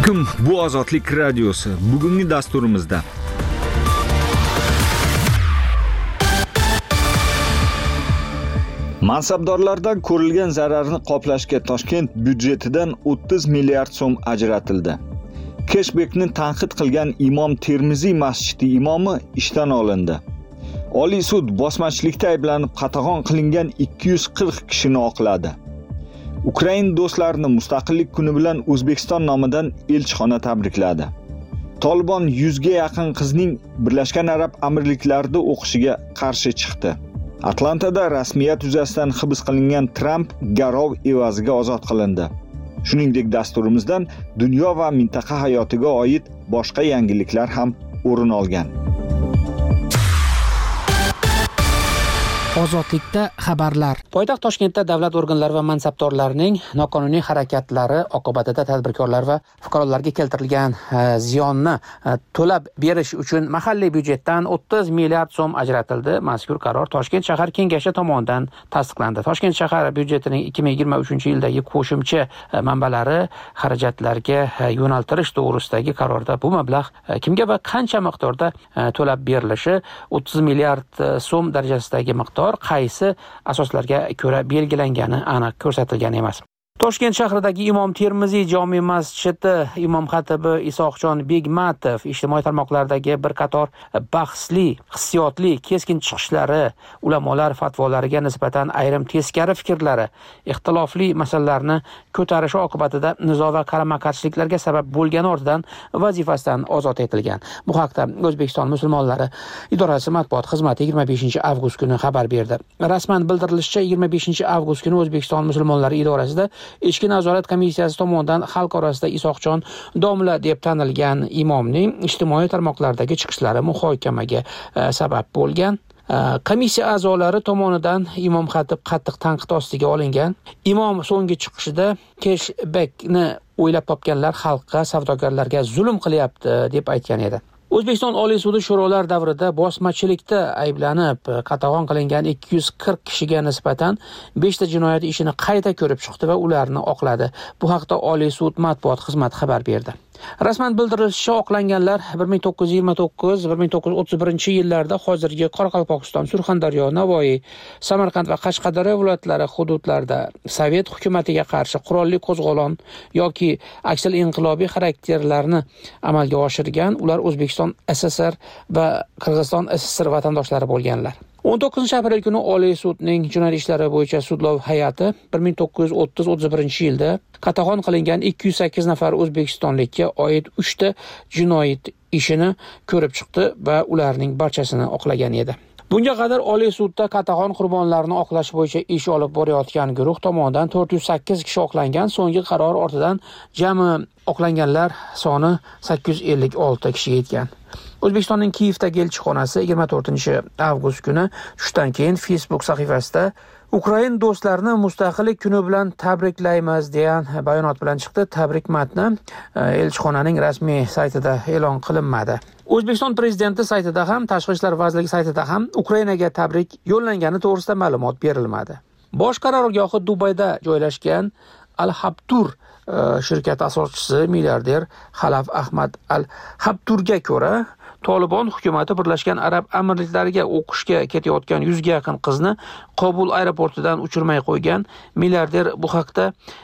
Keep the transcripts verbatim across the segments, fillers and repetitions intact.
alaykum, bu Ozodlik radiosi. Bugungi dasturimizda mansabdorlardan ko'rilgan zararni qoplashga Toshkent byudjetidan o'ttiz milliard so'm ajratildi. Keshbekni tanqid qilgan Imom Termiziy masjidi imomi ishdan olindi. Oliy sud bosmachilikda ayblanib qatag'on qilingan ikki yuz qirq kishini oqladi. Ukrain do'stlarini Mustaqillik kuni bilan O'zbekiston nomidan elchixona tabrikladi. Tolibon yuzga yaqin qizning Birlashgan Arab Amirliklarida o'qishiga qarshi chiqdi. Atlantada rasmiyat yuzasidan hibs qilingan Tramp garov evaziga ozod qilindi. Shuningdek, dasturimizdan dunyo va mintaqa hayotiga oid boshqa yangiliklar ham o'rin olgan. Ozodlikda xabarlar. Poytaxt Toshkentda davlat organlari va mansabdorlarining noqonuniy harakatlari oqibatida tadbirkorlar va fuqarolarga keltirilgan e, ziyonni e, to'lab berish uchun mahalliy byudjetdan o'ttiz milliard so'm ajratildi. Mazkur qaror Toshkent shahar kengashi tomonidan tasdiqlandi. Toshkent shahar byudjetining ikki ming yigirma uchinchi yildagi qo'shimcha e, manbalari xarajatlarga e, yo'naltirish to'g'risidagi qarorda bu mablag' e, kimga va qancha miqdorda e, to'lab berilishi o'ttiz milliard e, so'm darajasidagi miqdor qaysi asoslarga ko'ra belgilangani aniq ko'rsatilgan emas. Toshkent shahridagi Imom Termiziy jome masjidi imom xatibi Isoqjon Begmatov ijtimoiy tarmoqlardagi bir qator bahsli, hissiyotli, keskin chiqishlari, ulamolar fatvolariga nisbatan ayrim teskari fikrlari, ixtilofli masalalarni ko'tarishi oqibatida nizo va qarama-qarshiliklarga sabab bo'lgani ortidan vazifasidan ozod etilgan. Bu haqda O'zbekiston musulmonlari idorasi matbuot xizmati yigirma beshinchi avgust kuni xabar berdi. Rasman bildirilishicha, yigirma beshinchi avgust kuni O'zbekiston musulmonlari idorasida Ichki nazorat komissiyasi tomonidan xalq orasida Isoqjon domla deb tanilgan imomning ijtimoiy tarmoqlardagi chiqishlari muhokamaga e, sabab bo'lgan. Komissiya a'zolari tomonidan imom xatib qattiq tanqid ostiga olingan. Imom so'nggi chiqishida keshbekni o'ylab topganlar xalqqa, savdogarlarga zulm qilyapti deb aytgan edi. O'zbekiston Oliy sudi sho'rolar davrida bosmachilikda ayblanib qatag'on qilingan ikki yuz qirq kishiga nisbatan besh ta jinoyat ishini qayta ko'rib chiqdi va ularni oqladi. Bu haqda Oliy sud matbuot xizmati xabar berdi. Rasman bildirilishicha, oqlanganlar bir ming to'qqiz yuz yigirma to'qqiz bir ming to'qqiz yuz o'ttiz birinchi yillarda hozirgi Qoraqalpog'iston, Surxondaryo, Navoiy, Samarqand va Qashqadaryo viloyatlari hududlarida Sovet hukumatiga qarshi qurolli qo'zg'olon yoki aksil inqilobiy xarakterlarni amalga oshirgan. Ular O'zbekiston S S R va Qirg'iziston S S R vatandoshlari bo'lganlar. o'n to'qqizinchi aprel kuni Oliy sudning jinoyat ishlari bo'yicha sudlov hay'ati bir ming to'qqiz yuz o'ttiz o'ttiz birinchi yilda qatag'on qilingan ikki yuz sakkiz nafar o'zbekistonlikka oid uch ta jinoyat ishini ko'rib chiqdi va ularning barchasini oqlagan edi. Bunga qadar Oliy sudda qatag'on qurbonlarini oqlash bo'yicha ish olib borayotgan guruh tomonidan to'rt yuz sakkiz kishi oqlangan. So'nggi qaror ortidan jami oqlanganlar soni sakkiz yuz ellik olti kishiga yetgan. O'zbekistonning Kiyevdagi elchixonasi yigirma to'rtinchi avgust kuni tushdan keyin Facebook sahifasida Ukrain do'stlarini Mustaqillik kuni bilan tabriklaymiz degan bayonot bilan chiqdi. Tabrik matni elchixonaning rasmiy saytida e'lon qilinmadi. O'zbekiston prezidenti saytida ham, Tashqi ishlar vazirligi saytida ham Ukrainaga tabrik yo'llangani to'g'risida ma'lumot berilmadi. Bosh qarorgohi Dubayda joylashgan Al-Habtur shirkati asoschisi milliarder Xalaf Ahmad Al-Habturga ko'ra, Tolibon hukumati Birlashgan Arab Amirliklariga o'qishga ketayotgan yuzga yaqin qizni Qobul aeroportidan uchirmay qo'ygan. Milliarder bu haqda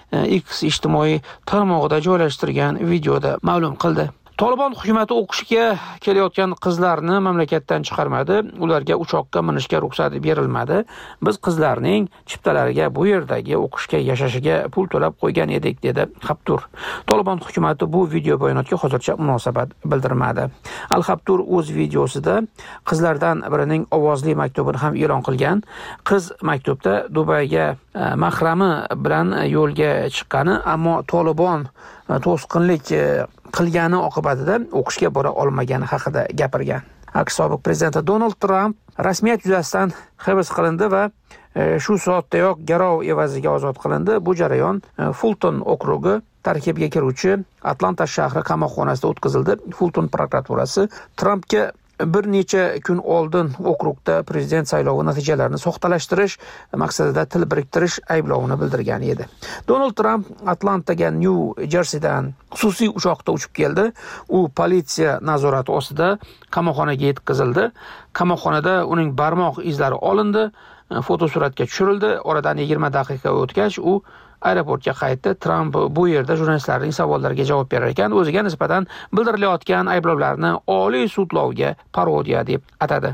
X ijtimoiy tarmog'ida joylashtirgan videoda ma'lum qildi. Tolibon hukumati o'qishga kelayotgan qizlarni mamlakatdan chiqarmadi, ularga uchoqqa minishga ruxsat berilmadi. Biz qizlarning chiptalariga bu yerdagi o'qishga yashashiga pul to'lab qo'ygan edik, dedi Habtur. Tolibon hukumati bu video bayonotga hozircha munosabat bildirmadi. Al-Habtur o'z videosida qizlardan birining ovozli maktubini ham e'lon qilgan. Qiz maktubda Dubayga mahrami bilan yo'lga chiqqani, ammo Tolibon to'sqinlik qilgani oqibatida o'qishga bora olmagani haqida gapirgan. AQSh sobiq prezidenti Donald Trump rasmiyat yuzasidan hibs qilindi va shu soatdayoq garov evaziga ozod qilindi. Bu jarayon Fulton okrugi tarkibiga kiruvchi Atlanta shahri qamoqxonasida o'tkazildi. Fulton prokuraturasi Trumpga bir necha kun oldin okrugda prezident saylovi natijalarini soxtalashtirish maqsadida til biriktirish ayblovini bildirgan edi. Donald Trump Atlantaga New Jerseydan xususiy uchoqda uchib keldi. U politsiya nazorati ostida qamoqxonaga yetkazildi. Qamoqxonada uning barmoq izlari olindi, fotosuratga tushirildi. Oradan yigirma daqiqa o'tgach u aeroportga qaytdi. Trump bu yerda jurnalistlarning savollariga javob berar ekan, o'ziga nisbatan bildirilayotgan ayblovlarni Oliy sudlovga parodiya deb atadi.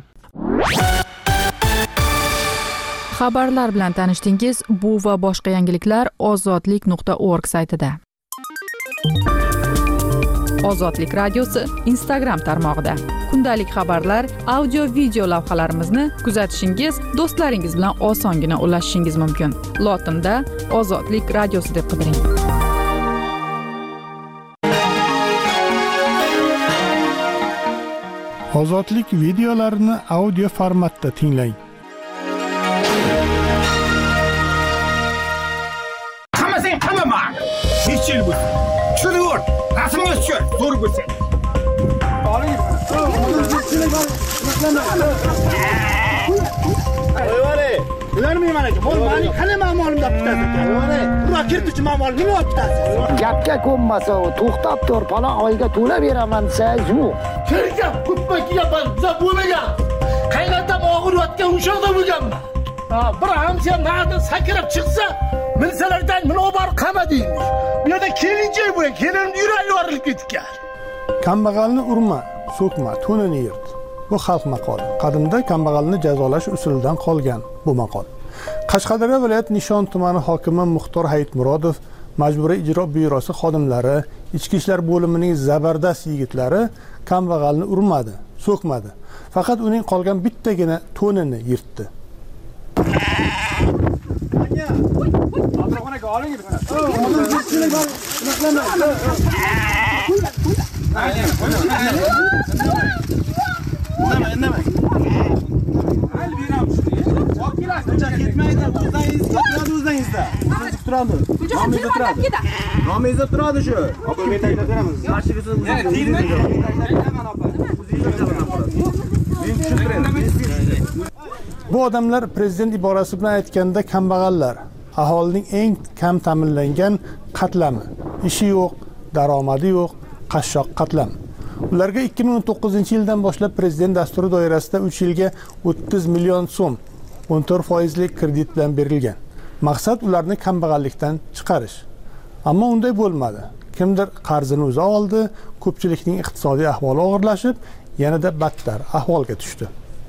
Xabarlar bilan tanishdingiz. Bu va boshqa yangiliklar ozodlik nuqta org saytida. Ozodlik radiosi Instagram tarmog'ida. Kundalik xabarlar, audio video lavhalarimizni kuzatishingiz, do'stlaringiz bilan osongina ulashishingiz mumkin. Lotinda Ozodlik radiosi deb qidiring. Ozodlik videolarini audio formatda tinglang. Hammasang hamma. Hech yil bo'lsin. Tushunur. Rasmga tushir, zo'r bo'lsin. Ayvore, ularning mana shu bo'lmani qani ma'molimda bitadi. Ayvore, bura kirdichi ma'mol nima o'tadi? Gapga ko'nmasa, to'xtab tur, falon oyga to'lab beraman desangiz yo'q. Kirgap, ko'paki gapan, biza bo'lmagan. Qaynatam og'iriyotgan o'shada bo'lganman. Ha, bir hamsa nada sakrab chiqsa, milsalardan meni oborib qama deymiz. Bu yerda kelinchak bo'ling, kelinimni yuragi yorilib ketgan. Kambag'alni urma, so'kma, to'nini yirt. Bu xalq maqoli. Qadimda kambag'alni jazolash usulidan qolgan bu maqol. Qashqadaryo viloyat Nishon tumani hokimi Muxtor Hayitmurodov Majburiy ijro byurosi xodimlari, ichki ishlar bo'limining zabardast yigitlari kambag'alni urmadi, so'kmadi. Faqat uning qolgan bittagina to'nini yirtdi. Nomingizda turadi shu. Bu odamlar prezident iborasi bilan aytganda kambag'allar, aholining eng kam ta'minlangan qatlami. Ishi yo'q, daromadi yo'q, qashshoq qatlam. Ularga ikki ming o'n to'qqizinchi yildan boshlab prezident dasturi doirasida uch yilga o'ttiz million so'm o'n to'rt foizli kredit bilan berilgan. Maqsad ularni kambag'allikdan chiqarish. Ammo unday bo'lmadi. Kimdir qarzini o'zi oldi, ko'pchilikning iqtisodiy ahvoli og'irlashib, yanada battar ahvolga tushdi.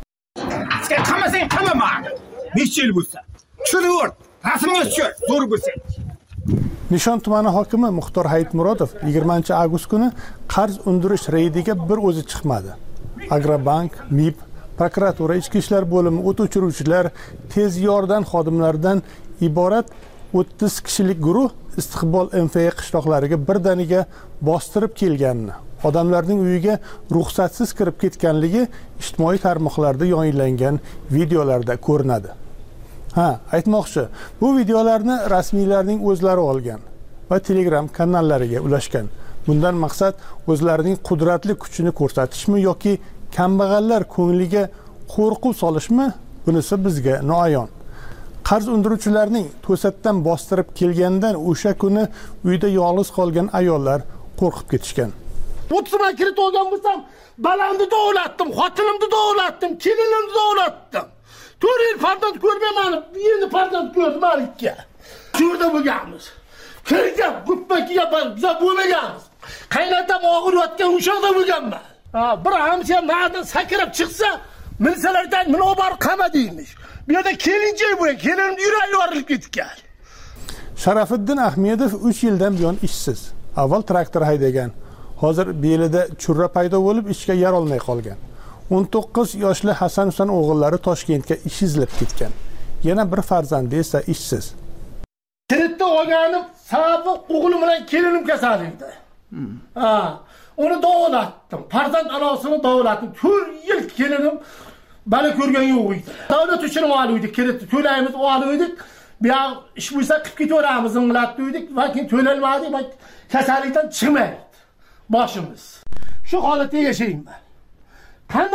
Qamasang qamama. besh yil bo'lsa. Tushunur. Rasmga tushir, zo'r bo'lsin. Nishon tumani hokimi Muxtor Hayitmurodov yigirmanchi avgust kuni qarz undirish reydiga bir o'zi chiqmadi. Agrobank, M I B, prokuratura, ichki ishlar bo'limi, o't o'chiruvchilar, tez yordam xodimlaridan iborat o'ttiz kishilik guruh Istiqbol M F A qishloqlariga birdaniga bostirib kelganini, odamlarning uyiga ruxsatsiz kirib ketganligi ijtimoiy tarmoqlarda yayınlangan videolarda ko'rinadi. Ha, aytmoqchi, bu videolarni rasmiylarning o'zlari olgan va Telegram kanallariga ulashgan. Bundan maqsad o'zlarining qudratli kuchini ko'rsatishmi yoki kambag'allar ko'ngliga qo'rquv solishmi? Bunisi bizga noayon. Qarz undiruvchilarning to'satdan bostirib kelgandan o'sha kuni uyda yolg'iz qolgan ayollar qo'rqib ketishgan. o'ttiz ming kredit olgan bo'lsam, balamni dovlatdim, xotinimni dovlatdim, kelinimni dovlatdim. to'rt yil farzand ko'rmayman, endi farzand ko'rdim ikki. Shu yerda bo'lganmiz. Kirgan, guppaki gapar, biza bo'lmaganmiz. Qaynatam og'iriyotgan o'shada bo'lganman. Ha, bir hamsa nada sakrab chiqsa, milsalardan meni oborib qama deymiz. Bu yerda kelinchak bo'ling, kelinimni yuragi yorilib ketgan. Sharafiddin Ahmedov uch yildan buyon ishsiz. Avval traktor haydagan. Hozir belida churra paydo bo'lib ishga yara olmay qolgan. o'n to'qqiz yoshli Hasan Husan o'g'illari Toshkentga ish izlab ketgan. Yana bir farzandi esa ishsiz. Kreditni olganim sababi o'g'lim bilan kelinim kasal edi. Ha, uni davolatdim. Farzand anosini davolatdim. to'rt yil kelinim bana ko'rgan yo'q edi. Davlat uchun oldik, kreditni to'laymiz, oldik. Bu yoq ish bo'lsa qilib ketaveramiz, inglatdik, va keyin to'lanmadi, va kasallikdan chiqmaydi boshimiz. Shu holatda yashayman. Qanday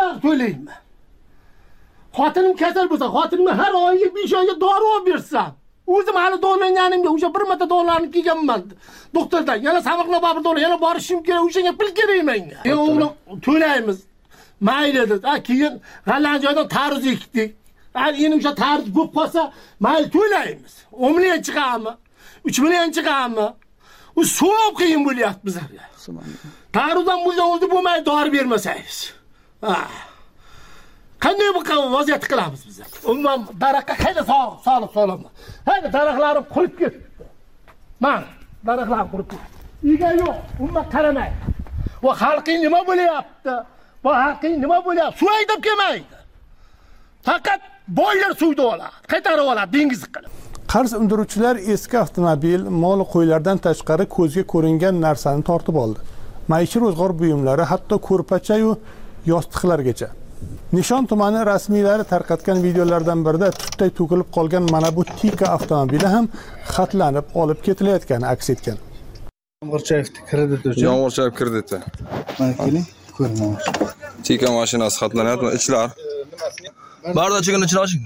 oyga to'layman. Xotinim kasal bo'lsa, xotinimga har oyga besh oyga dori olib bersam, o'zim hali dolaganimga o'sha bir marta dorilarni kelganman doktordan. Yana Samarqandga borib dori, yana borishim kerak, o'shanga pul kerak menga. E o'g'lim to'laymiz. Mayli dedi. Ha, keyin g'allan joydan taruz ekdik. Hali endi o'sha taruz bo'lib qolsa, mayli to'laymiz. o'n million chiqadimi? uch million chiqadimi? U so'p qiyin bo'lyapti bizlarga. Taruzdan bo'lgan o'zi bo'lmay dori bermasangiz. Ha. Qanday bu vaziyat qilamiz biz? Umuman daraxtga qayda sog'ib, solib solamiz. Hayda daraxtlarim qurib ketdi. Mana daraxtlar qurib ketdi. Ega yo'q, umuman qaramay. Va xalqing nima bo'lyapti? Va xalqing nima bo'lyapti? Suv haydab kelmaydi. Faqat boylar suvda oladi, qaytarib oladi dengiz qilib. Qarz undiruvchilar eski avtomobil, mol qo'ylardan tashqari ko'zga ko'ringan narsani tortib oldi. Maishiy ro'zg'or buyumlari, hatto ko'rpacha-yu yostiqlargacha. Nishon tumani rasmiylari tarqatgan videolardan birida tutday to'kilib qolgan mana bu Tika avtomobili ham xatlanib olib ketilayotgani aks etgan. Yomg'irchayevning krediti uchun. Yomg'irchayev krediti. Mana keling, ko'ring. Tika mashinasi xatlanyapti, ichlar. Barda chiqin ichini oching.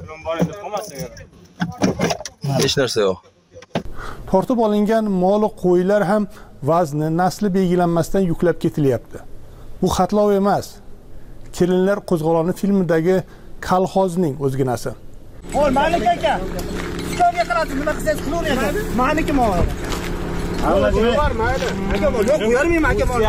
Hech narsa yo'q. Tortib olingan mol qo'ylar ham vazni, nasli belgilanmasdan yuklab ketilyapti. Bu xatlov emas. Kelinlar qo'zg'oloni filmidagi kolxozning o'zginasi. Mol Malik aka. Stolga qarab nima qilsangiz qilaverasiz. Maniki mol. Allah qo'yar mayli. Aka mol yo'q, qo'yarmayman aka mol.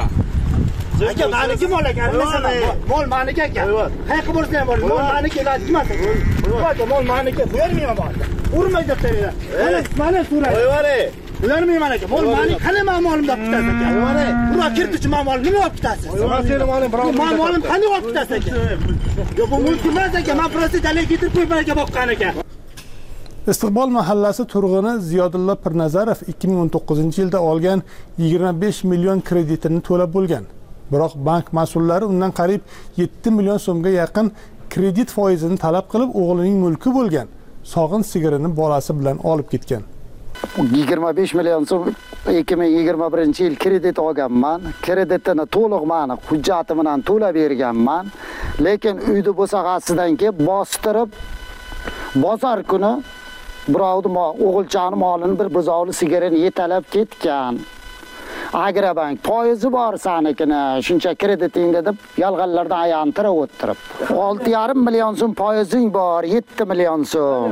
Aka maniki mol aka, aralasana. Mol maniki aka. Qayerga borsa ham bor. Mol maniki emas. Aka mol maniki, qo'yarmayman bor. Urmay deb tayyorlar. Mana mana so'rang. Qo'yvare. Ularmayman aka. Mol maniki qani ma'molimda olib ketasiz aka. Qo'yvare. Ura kirdichi ma'molim nima olib ketasiz? Men seni molim biroq. Ma'molim qanday olib ketasiz aka? Yo bu mulk emas aka, men prosta dalil keltirib qo'yman aka boqqan aka. Istiqbol mahallasi turg'uni Ziyodullo Pirnazarov ikki ming o'n to'qqizinchi yilda olgan yigirma besh million kreditini to'lab bo'lgan. Biroq bank mas'ullari undan qariyb yetti million so'mga yaqin kredit foizini talab qilib, o'g'lining mulki bo'lgan sog'in sigirini bolasi bilan olib ketgan. yigirma besh million so'm ikki ming yigirma birinchi yil kredit olganman. Kreditini to'liq ma'ni hujjati bilan to'lab berganman. Lekin uyni bo'sag'asidan kelib bostirib bozor kuni birovni o'g'ilchani molini bir buzovli sigarini yetalab ketgan. Agrobank foizi bor sanikini, shuncha kreditingda deb yolg'onlardan aylantirib o'tirib. olti yarim million so'm foizing bor, yetti million so'm.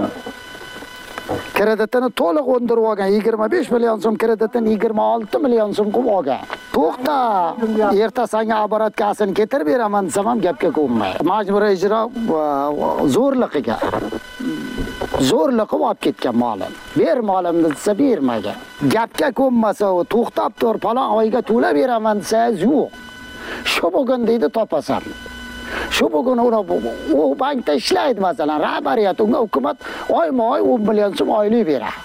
Kreditini to'liq undirib olgan, yigirma besh million so'm kreditini yigirma olti million so'm qilib olgan. To'xta, erta senga oborotkasini keltirib beraman desam ham gapga ko'nmaydi. Majburiy ijro zo'rliqiga. Zo'rliq qilib olib ketgan molim. Ber molimni desa bermagan. Gapga ko'nmasa u to'xtab tur, falon oyga to'lab beraman desa yo'q. Shu bugun deydi topasan. Shu bugun u bankda ishlaydi masalan, rahbariyat unga hukumat oyma-oy o'n million so'm oylik beradi.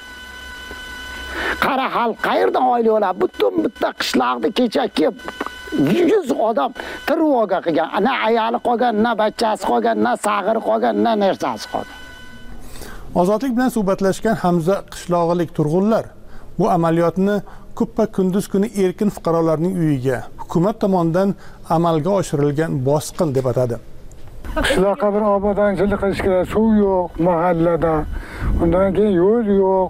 Qara xalq qayerdan oylik oladi? Butun bitta qishloqda kecha kelib yuz odam tirvoga qilgan. Na ayoli qolgan, na bachchasi qolgan, na sag'iri qolgan, na narsasi qolgan. Ozodlik bilan suhbatlashgan Hamza qishlog'ilik turg'unlar bu amaliyotni kuppa kunduz kuni erkin fuqarolarning uyiga hukumat tomonidan amalga oshirilgan bosqin deb atadi. Qishloqqa bir obodonchilik qilish kerak, suv yo'q mahallada. Undan keyin yo'l yo'q.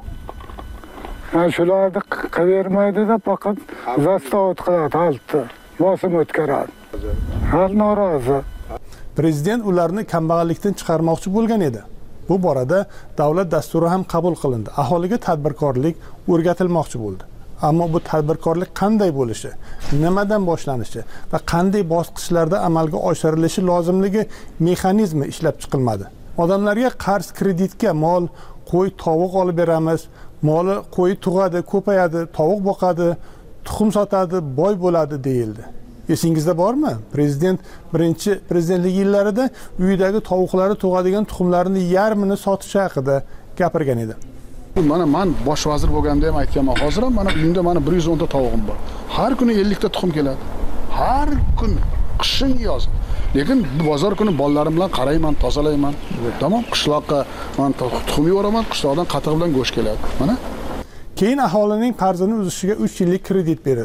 Shularni qilavermaydi-da, faqat zastavot qiladi, haltni bosim o'tkazadi. Xalq norozi. Prezident ularni kambag'allikdan chiqarmoqchi bo'lgan edi. Bu borada davlat dasturi ham qabul qilindi. Aholiga tadbirkorlik o'rgatilmoqchi bo'ldi. Ammo bu tadbirkorlik qanday bo'lishi, nimadan boshlanishi va qanday bosqichlarda amalga oshirilishi lozimligi mexanizmi ishlab chiqilmadi. Odamlarga qarz kreditga mol, qo'y, tovuq olib beramiz. Moli qo'y tug'adi, ko'payadi, tovuq boqadi, tuxum sotadi, boy bo'ladi deyildi. Esingizda bormi? Prezident birinchi prezidentlik yillarida uyidagi tovuqlari tug'adigan tuxumlarini yarmini sotish haqida gapirgan edi. Mana men bosh vazir bo'lganda ham aytganman, hozir ham mana uyimda mana bir yuz o'n ta tovuqim bor. Har kuni ellik ta tuxum keladi. Har kun qishin yoz. Lekin bozor kuni bolalarim bilan qarayman, tozalayman. Tamom, qishloqqa men tuxum yuboraman, qishloqdan qatiq bilan go'sht keladi. Mana. Keyin aholining qarzini uzishiga uch yillik kredit berildi.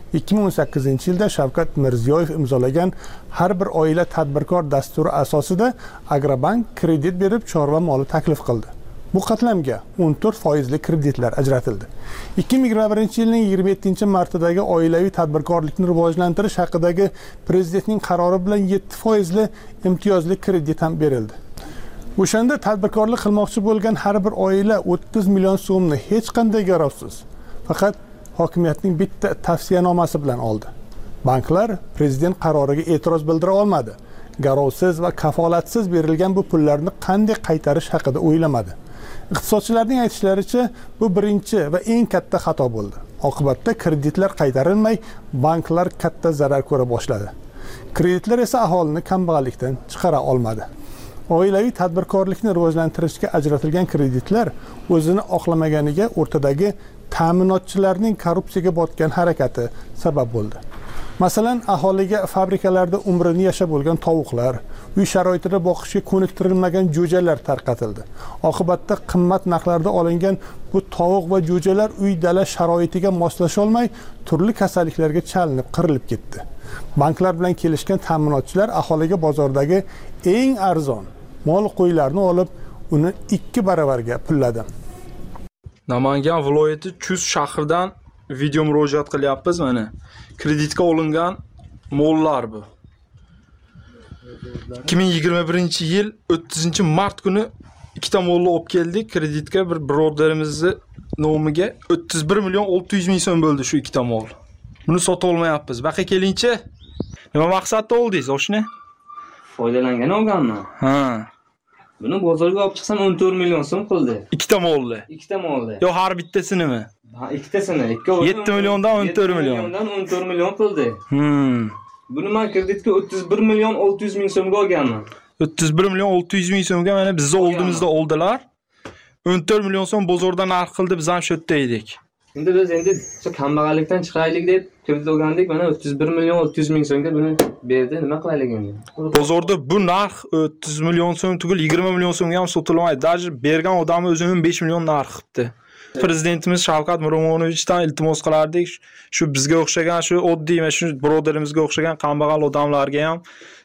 ikki ming o'n sakkizinchi yilda Shavkat Mirziyoyev imzolagan har bir oila tadbirkor dasturi asosida Agrobank kredit berib chorva moli taklif qildi. Bu qatlamga o'n to'rt foizli kreditlar ajratildi. ikki ming yigirma birinchi yilning yigirma yettinchi martidagi oilaviy tadbirkorlikni rivojlantirish haqidagi prezidentning qarori bilan yetti foizli imtiyozli kredit ham berildi. O'shanda tadbirkorlik qilmoqchi bo'lgan har bir oila o'ttiz million so'mni hech qanday garovsiz, faqat hokimiyatning bitta tavsiyanomasi bilan oldi. Banklar prezident qaroriga e'tiroz bildira olmadi. Garovsiz va kafolatsiz berilgan bu pullarni qanday qaytarish haqida o'ylamadi. Iqtisodchilarning aytishlaricha, bu birinchi va eng katta xato bo'ldi. Oqibatda kreditlar qaytarilmay, banklar katta zarar ko'ra boshladi. Kreditlar esa aholini kambag'allikdan chiqara olmadi. Oilaviy tadbirkorlikni rivojlantirishga ajratilgan kreditlar o'zini oqlamaganiga o'rtadagi ta'minotchilarning korrupsiyaga botgan harakati sabab bo'ldi. Masalan, aholiga fabrikalarda umrini yashab bo'lgan tovuqlar, uy sharoitida boqishga ko'niktirilmagan jo'jalar tarqatildi. Oqibatda qimmat narxlarda olingan bu tovuq va jo'jalar uy dala sharoitiga moslasha olmay, turli kasalliklarga chalinib qirilib ketdi. Banklar bilan kelishgan ta'minotchilar aholiga bozordagi eng arzon mol qo'ylarni olib, uni ikki baravarga pulladi. Namangan viloyati Chust shahridan video murojaat qilyapmiz mana. Kreditga olingan mollar bu. ikki ming yigirma birinchi yil o'ttizinchi mart kuni ikkita molni olib keldik. Kreditga bir birodarimizni nomiga o'ttiz bir million olti yuz ming so'm bo'ldi shu ikkita mol. Buni sota olmayapmiz. Baqa kelingchi. Nima maqsadda oldingiz oshni? Foydalangan olganman. Ha. Buni bozorga olib chiqsam o'n to'rt million so'm qildi. Ikkita molni. Ikkita molni. Yo, har bittasinimi? Ha, ikkitasini. ikkovi yetti milliondan o'n to'rt million. yetti milliondan o'n to'rt million qildi. Hmm. Buni men kreditga o'ttiz bir million olti yuz ming so'mga olganman. o'ttiz bir million olti yuz ming so'mga mana bizni oldimizda oldilar. o'n to'rt million so'm bozorda narx qildi, biz ham shu yerda edik. Endi biz endi shu kambag'allikdan chiqaylik deb kredit olgandik, mana o'ttiz bir million olti yuz ming so'mga buni berdi. Nima qilaylik endi? Bozorda bu narx o'ttiz million so'm tugul yigirma million so'mga ham sotilmaydi. Даже bergan odami o'zi o'n besh million narx qilibdi. Prezidentimiz Shavkat Miromonovichdan iltimos qilardik, shu bizga o'xshagan, shu oddiy va shu birodarimizga o'xshagan kambag'al odamlarga ham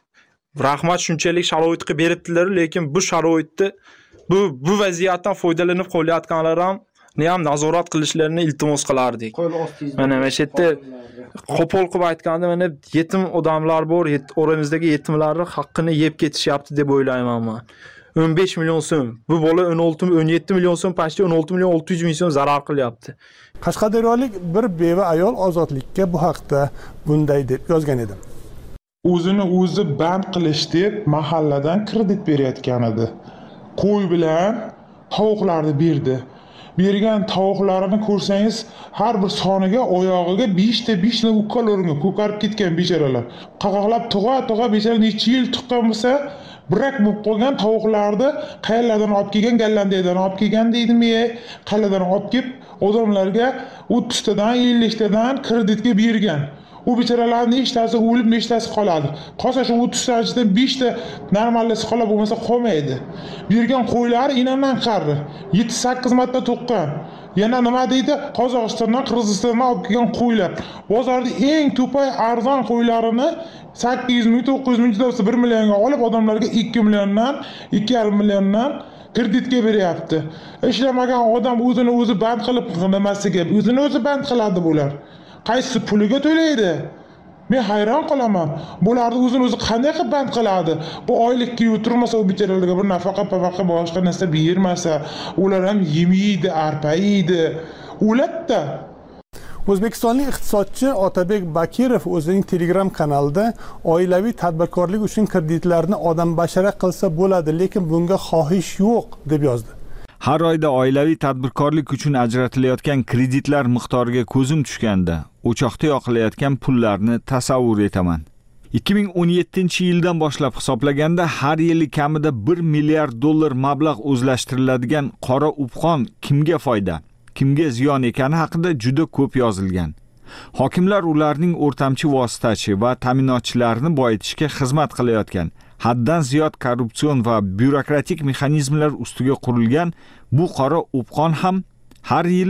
rahmat, shunchalik sharoit qilib beribdilar, lekin bu sharoitni bu bu vaziyatdan foydalanib qo'yayotganlar ham ni ham nazorat qilishlarini iltimos qilardik. Mana mana shu yerda qo'pol qilib aytganda, mana yetim odamlar bor, oramizdagi yetimlarning haqqini yeb ketishyapti deb o'ylayman men. o'n besh million so'm. Bu bola o'n olti o'n yetti million so'm, pastda o'n olti million olti yuz ming so'm zarar qilyapti. Qashqadaryolik bir beva ayol Ozodlikka bu haqda bunday deb yozgan edi. O'zini o'zi band qilish deb mahalladan kredit berayotgan edi. Qo'y bilan tovuqlarni berdi. Bergan tovuqlarini ko'rsangiz, har bir soniga oyog'iga besh ta besh ta ukkal o'rniga ko'karib ketgan bechoralar. Qaqoqlab tug'a-tug'a bechora necha yil tuqqan bo'lsa, birak bo'lib qolgan tovuqlarni qayerlardan olib kelgan, Gollandiyadan olib kelgan deydimi, qayerlardan olib kelib odamlarga o'ttiz tadan ellik tadan kreditga bergan. U bechoralarning nechtasi o'lib, nechtasi qoladi. Qolsa shu o'ttiz tadan besh ta normallisi qolib bo'lmasa qolmaydi. Bergan qo'ylar inandan qarri yetti sakkiz marta tuqqan. Yana nima deydi? Qozog'istondan, Qirg'izistondan olib kelgan qo'ylar. Bozorda eng to'pay arzon qo'ylarini sakkiz yuz ming to'qqiz yuz ming deb bir millionga olib, odamlarga ikki milliondan, ikki yarim milliondan kreditga beryapti. Ishlamagan odam o'zini o'zi band qilib qilmasiga, o'zini o'zi band qiladi bular. Qaysi puliga to'laydi? Men hayron qolaman. Bularni o'zini o'zi qanday qilib band qiladi? Bu oylikka yuturmasa, u bechoralarga bir nafaqa, pafaqa boshqa narsa bermasa, ular ham yemaydi, arpa yeydi. O'latda. O'zbekistonlik iqtisodchi Otabek Bakirov o'zining Telegram kanalida oilaviy tadbirkorlik uchun kreditlarni odambashara qilsa bo'ladi, lekin bunga xohish yo'q deb yozdi. Har oyda oilaviy tadbirkorlik uchun ajratilayotgan kreditlar miqdoriga ko'zim tushganda, o'choqda yoqilayotgan pullarni tasavvur etaman. ikki ming o'n yettinchi yildan boshlab hisoblaganda har yili kamida bir milliard dollar mablag' o'zlashtiriladigan qora upqon kimga foyda, kimga ziyon ekani haqida juda ko'p yozilgan. Hokimlar ularning o'rtamchi vositachi va ta'minotchilarni boyitishga xizmat qilayotgan, haddan ziyod korrupsion va byurokratik mexanizmlar ustiga qurilgan bu qora upqon ham har yili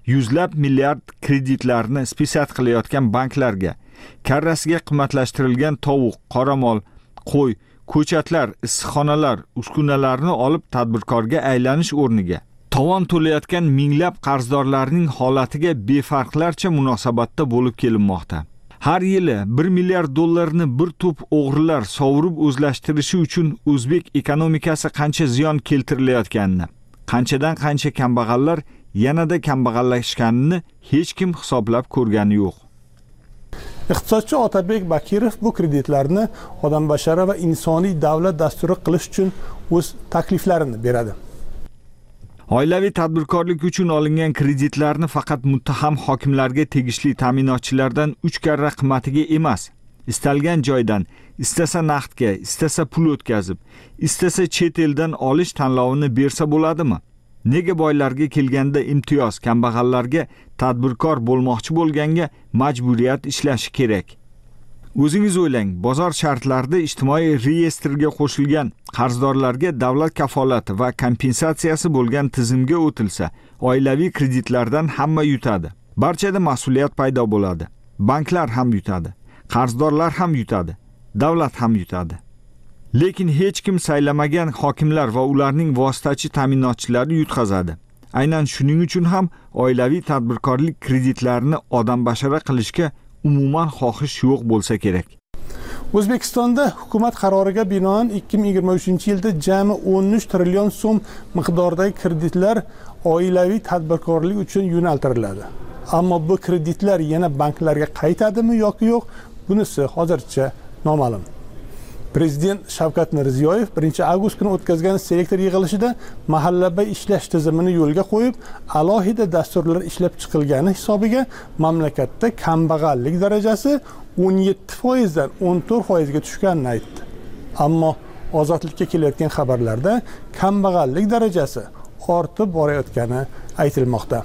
yuzlab milliard kreditlarni spesat qilayotgan banklarga, karrasiga qimmatlashtirilgan tovuq, qoramol, qo'y, ko'chatlar, issiqxonalar, uskunalarni olib tadbirkorga aylanish o'rniga tovon to'layotgan minglab qarzdorlarning holatiga befarqlarcha munosabatda bo'lib kelinmoqda. Har yili bir milliard dollarni bir to'p o'g'rilar sovurib o'zlashtirishi uchun o'zbek ekonomikasi qancha ziyon keltirilayotganini, qanchadan qancha kambag'allar yanada kambag'allashganini hech kim hisoblab ko'rgani yo'q. Iqtisodchi Otabek Bakirov bu kreditlarni odambashara va insoniy davlat dasturi qilish uchun o'z takliflarini beradi. Oilaviy tadbirkorlik uchun olingan kreditlarni faqat muttaham hokimlarga tegishli ta'minotchilardan uch karra qimmatiga emas, istalgan joydan, istasa naqdga, istasa pul o'tkazib, istasa chet eldan olish tanlovini bersa bo'ladimi? Nega boylarga kelganda imtiyoz, kambag'allarga tadbirkor bo'lmoqchi bo'lganga majburiyat ishlashi kerak? O'zingiz o'ylang, bozor shartlarida ijtimoiy reyestrga qo'shilgan qarzdorlarga davlat kafolati va kompensatsiyasi bo'lgan tizimga o'tilsa, oilaviy kreditlardan hamma yutadi. Barchada mas'uliyat paydo bo'ladi. Banklar ham yutadi, qarzdorlar ham yutadi, davlat ham yutadi. Lekin hech kim saylamagan hokimlar va ularning vositachi ta'minotchilari yutqazadi. Aynan shuning uchun ham oilaviy tadbirkorlik kreditlarini odambashara qilishga umuman xohish yo'q bo'lsa kerak. O'zbekistonda hukumat qaroriga binoan ikki ming yigirma uchinchi yilda jami o'n uch trillion so'm miqdordagi kreditlar oilaviy tadbirkorlik uchun yo'naltiriladi. Ammo bu kreditlar yana banklarga qaytadimi yoki yo'q, bunisi hozircha noma'lum. Prezident Shavkat Mirziyoyev birinchi avgust kuni o'tkazgan selektor yig'ilishida mahallabay ishlash tizimini yo'lga qo'yib, alohida dasturlar ishlab chiqilgani hisobiga mamlakatda kambag'allik darajasi o'n yetti foiz dan o'n to'rt foiz ga tushganini aytdi. Ammo ozodlikka kelayotgan xabarlarda kambag'allik darajasi ortib borayotgani aytilmoqda.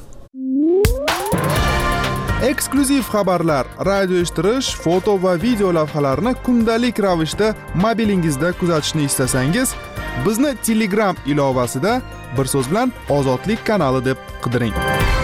Eksklyuziv xabarlar, radio eshittirish, foto va video lavhalarni kundalik ravishda mobilingizda kuzatishni istasangiz, bizni Telegram ilovasida bir so'z bilan Ozodlik kanali deb qidiring.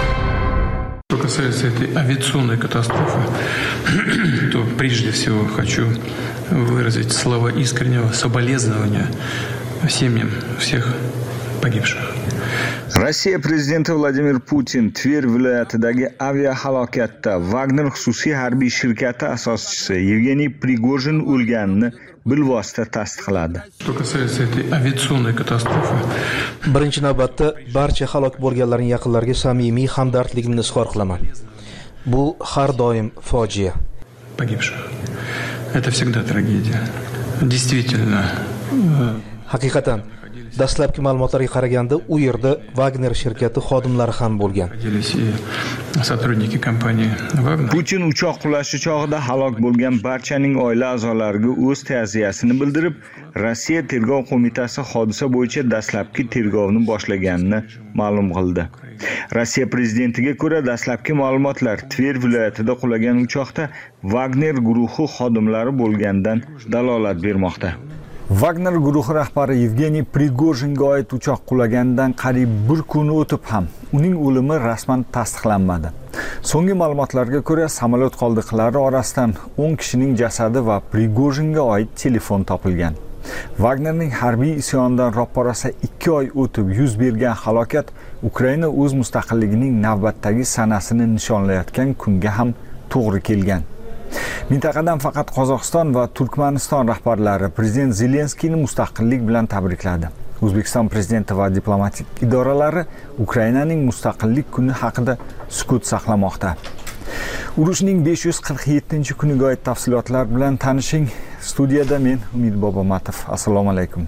Что касается этой авиационной катастрофы, то прежде всего хочу выразить слова искреннего соболезнования семьям всех погибших. Rossiya prezidenti Vladimir Putin Tver viloyatidagi aviahalokatda Wagner xususiy harbiy shirkati asoschisi Yevgeniy Prigojin o'lganini bilvosita tasdiqladi. Что касается этой авиационной катастрофы, birinchi navbatda barcha halok bo'lganlarning yaqinlariga samimiy hamdardligimni izhor qilaman. Bu har doim fojia. Погибших. Это всегда трагедия. Действительно. Haqiqatan dastlabki ma'lumotlarga qaraganda u yerda Wagner shirkati xodimlari ham bo'lgan. Сотрудники компании Wagner. Putin uchoq qulashi chog'ida halok bo'lgan barchaning oila a'zolariga o'z ta'ziyasini bildirib, Rossiya tergov qo'mitasi hodisa bo'yicha dastlabki tergovni boshlaganini ma'lum qildi. Rossiya prezidentiga ko'ra, dastlabki ma'lumotlar Tver viloyatida qulagan uchoqda Wagner guruhi xodimlari bo'lgandan dalolat bermoqda. Wagner guruhi rahbari Yevgeniy Prigojinga oid uchoq qulaganidan qariyb bir kun o'tib ham uning o'limi rasman tasdiqlanmadi. So'nggi ma'lumotlarga ko'ra, samolyot qoldiqlari orasidan o'n kishining jasadi va Prigojinga oid telefon topilgan. Wagnerning harbiy isyonidan roppa-rosa ikki oy o'tib yuz bergan halokat Ukraina o'z mustaqilligining navbatdagi sanasini nishonlayotgan kunga ham to'g'ri kelgan. Mintaqadan faqat Qozog'iston va Turkmaniston rahbarlari prezident Zelenskiyni mustaqillik bilan tabrikladi. O'zbekiston prezidenti va diplomatik idoralari Ukrainaning mustaqillik kuni haqida sukut saqlamoqda. Urushning besh yuz qirq yettinchi kuniga oid tafsilotlar bilan tanishing. Studiyada men Umid Bobomatov. Assalomu alaykum.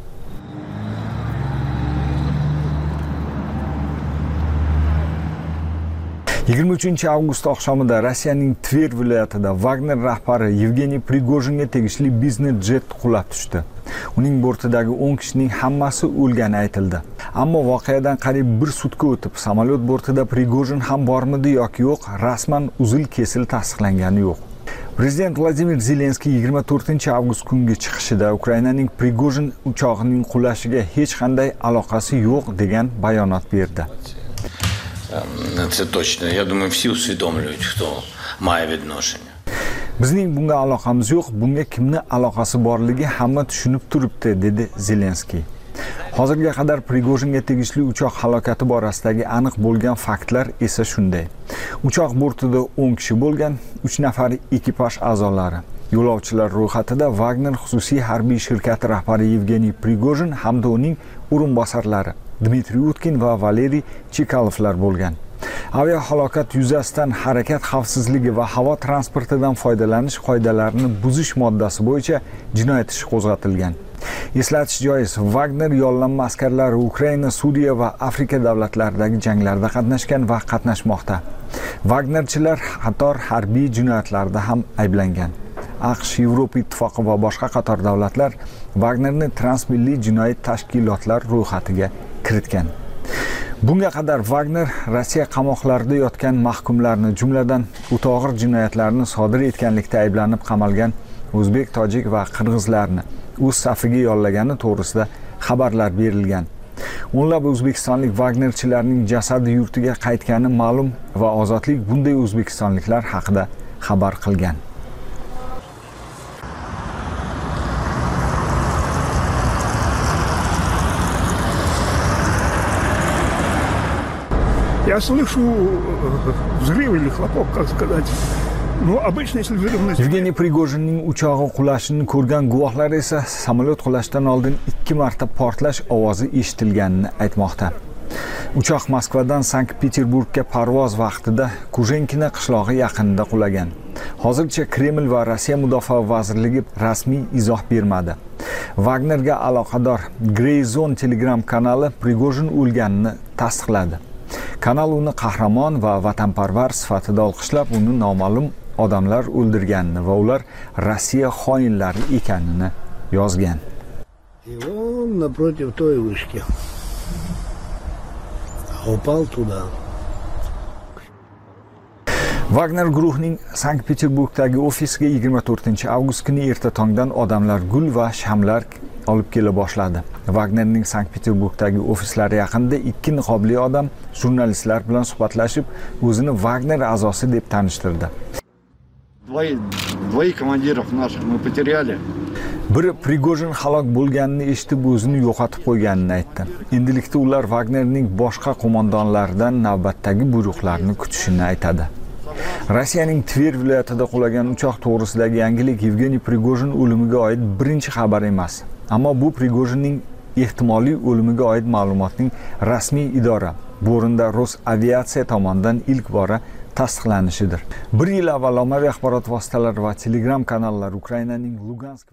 yigirma uchinchi avgust oqshomida Rossiyaning Tver viloyatida Wagner rahbari Yevgeniy Prigojinga tegishli biznes jet qulab tushdi. Uning bortidagi o'n kishining hammasi o'lgani aytildi. Ammo voqeadan qariyb bir sutka o'tib, samolyot bortida Prigojin ham bormidi yoki yo'q, rasman uzil-kesil tasdiqlangani yo'q. Prezident Vladimir Zelenskiy yigirma to'rtinchi avgust kungi chiqishida Ukrainaning Prigojin uchog'ining qulashiga hech qanday aloqasi yo'q degan bayonot berdi. Это точно. Я думаю, все усведомливают, кто мое відношення. Bizning bunga aloqamiz yo'q, bunga kimni aloqasi borligi hamma tushunib turibdi, dedi Zelenskiy. Hozirga qadar Prigojinga tegishli uchoq halokati borasidagi aniq bo'lgan faktlar esa shunday. Uchoq bortida o'n kishi bo'lgan, uch nafar ekipaj a'zolari. Yo'lovchilar ro'yxatida Wagner xususiy harbiy shirkati rahbari Yevgeniy Prigojin hamda uning o'rinbosarlari Dmitriy Utkin va Valeriy Chekalovlar bo'lgan. Aviahalokat yuzasidan harakat xavfsizligi va havo transportidan foydalanish qoidalarini buzish moddasi bo'yicha jinoyat ishi qo'zg'atilgan. Eslatish joiz, Wagner yollanma askarlari Ukraina, Suriya va Afrika davlatlaridagi janglarda qatnashgan va qatnashmoqda. Wagnerchilar qator harbiy jinoyatlarda ham ayblangan. AQSh, Yevropa ittifoqi va boshqa qator davlatlar Wagnerni transmilliy jinoiy tashkilotlar ro'yxatiga kiritgan. Bunga qadar Wagner Rossiya qamoqlarida yotgan mahkumlarni, jumladan o'ta og'ir jinoyatlarni sodir etganlikda ayblanib qamalgan o'zbek, tojik va qirg'izlarni o'z safiga yollagani to'g'risida xabarlar berilgan. O'nlab o'zbekistonlik Wagnerchilarning jasadi yurtiga qaytgani ma'lum va Ozodlik bunday o'zbekistonliklar haqida xabar qilgan. Я слышу взрыв или хлопок, как сказать. Ну, обычно, если взрыв... Yevgeniy Prigojinning uchog'i qulashini ko'rgan guvohlar esa samolyot qulashdan oldin ikki marta portlash ovozi eshitilganini aytmoqda. Uchoq Moskvadan Sankt-Peterburgga parvoz vaqtida Kujenkina qishlog'i yaqinida qulagan. Hozircha Kreml va Rossiya Mudofaa vazirligi rasmiy izoh bermadi. Wagnerga aloqador Grey Zone Telegram kanali Prigojin o'lganini tasdiqladi. Kanal uni qahramon va vatanparvar sifatida olqishlab, uni noma'lum odamlar o'ldirganini va ular Rossiya xoinlari ekanini yozgan. И он напротив той вышки. Упал туда. Wagner guruhining Sankt-Peterburgdagi ofisiga yigirma to'rtinchi avgust kuni erta tongdan odamlar gul va shamlar olib kela boshladi. Wagnerning Sankt-Peterburgdagi ofislari yaqinida ikki niqobli odam jurnalistlar bilan suhbatlashib, o'zini Wagner a'zosi deb tanishtirdi. Двое, двоих командиров наших мы потеряли. Bir Prigojin halok bo'lganini eshitib o'zini yo'qotib qo'yganini aytdi. Endilikda ular Wagnerning boshqa qo'mondonlaridan navbatdagi buyruqlarni kutishini aytadi. Rossiyaning Tver viloyatida qulagan uchoq to'g'risidagi yangilik Yevgeniy Prigojin o'limiga oid birinchi xabar emas. Ammo bu Prigojinning ehtimoliy o'limiga oid ma'lumotning rasmiy idora, bu o'rinda Rosaviatsiya tomonidan ilk bora tasdiqlanishidir. Bir yil avval ommaviy axborot vositalari va Telegram kanallari Ukrainaning Lugansk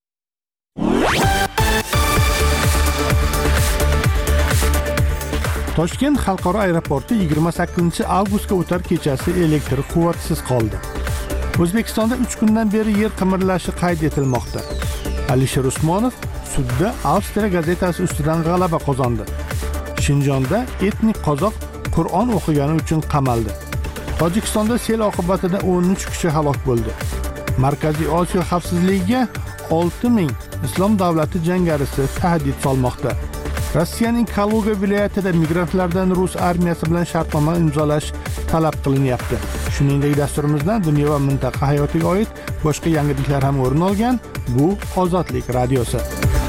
Toshkent xalqaro aeroporti yigirma sakkizinchi avgustga o'tar kechasi elektr quvvatisiz qoldi. O'zbekistonda uch kundan beri yer qimirlashi qayd etilmoqda. Alisher Usmonov sudda Avstriya gazetasi ustidan g'alaba qozondi. Shinjonda etnik qozoq Qur'on o'qigani uchun qamaldi. Tojikistonda sel oqibatida o'n uch kishi halok bo'ldi. Markaziy Osiyo xavfsizligiga olti ming islom davlati jangarisi tahdid solmoqda. Rossiyaning Kaluga viloyatida migrantlardan rus armiyasi bilan shartnoma imzolash talab qilinyapti. Shuningdek, dasturimizdan dunyo va mintaqa hayotiga oid boshqa yangiliklar ham o'rin olgan. Bu Ozodlik radiosi.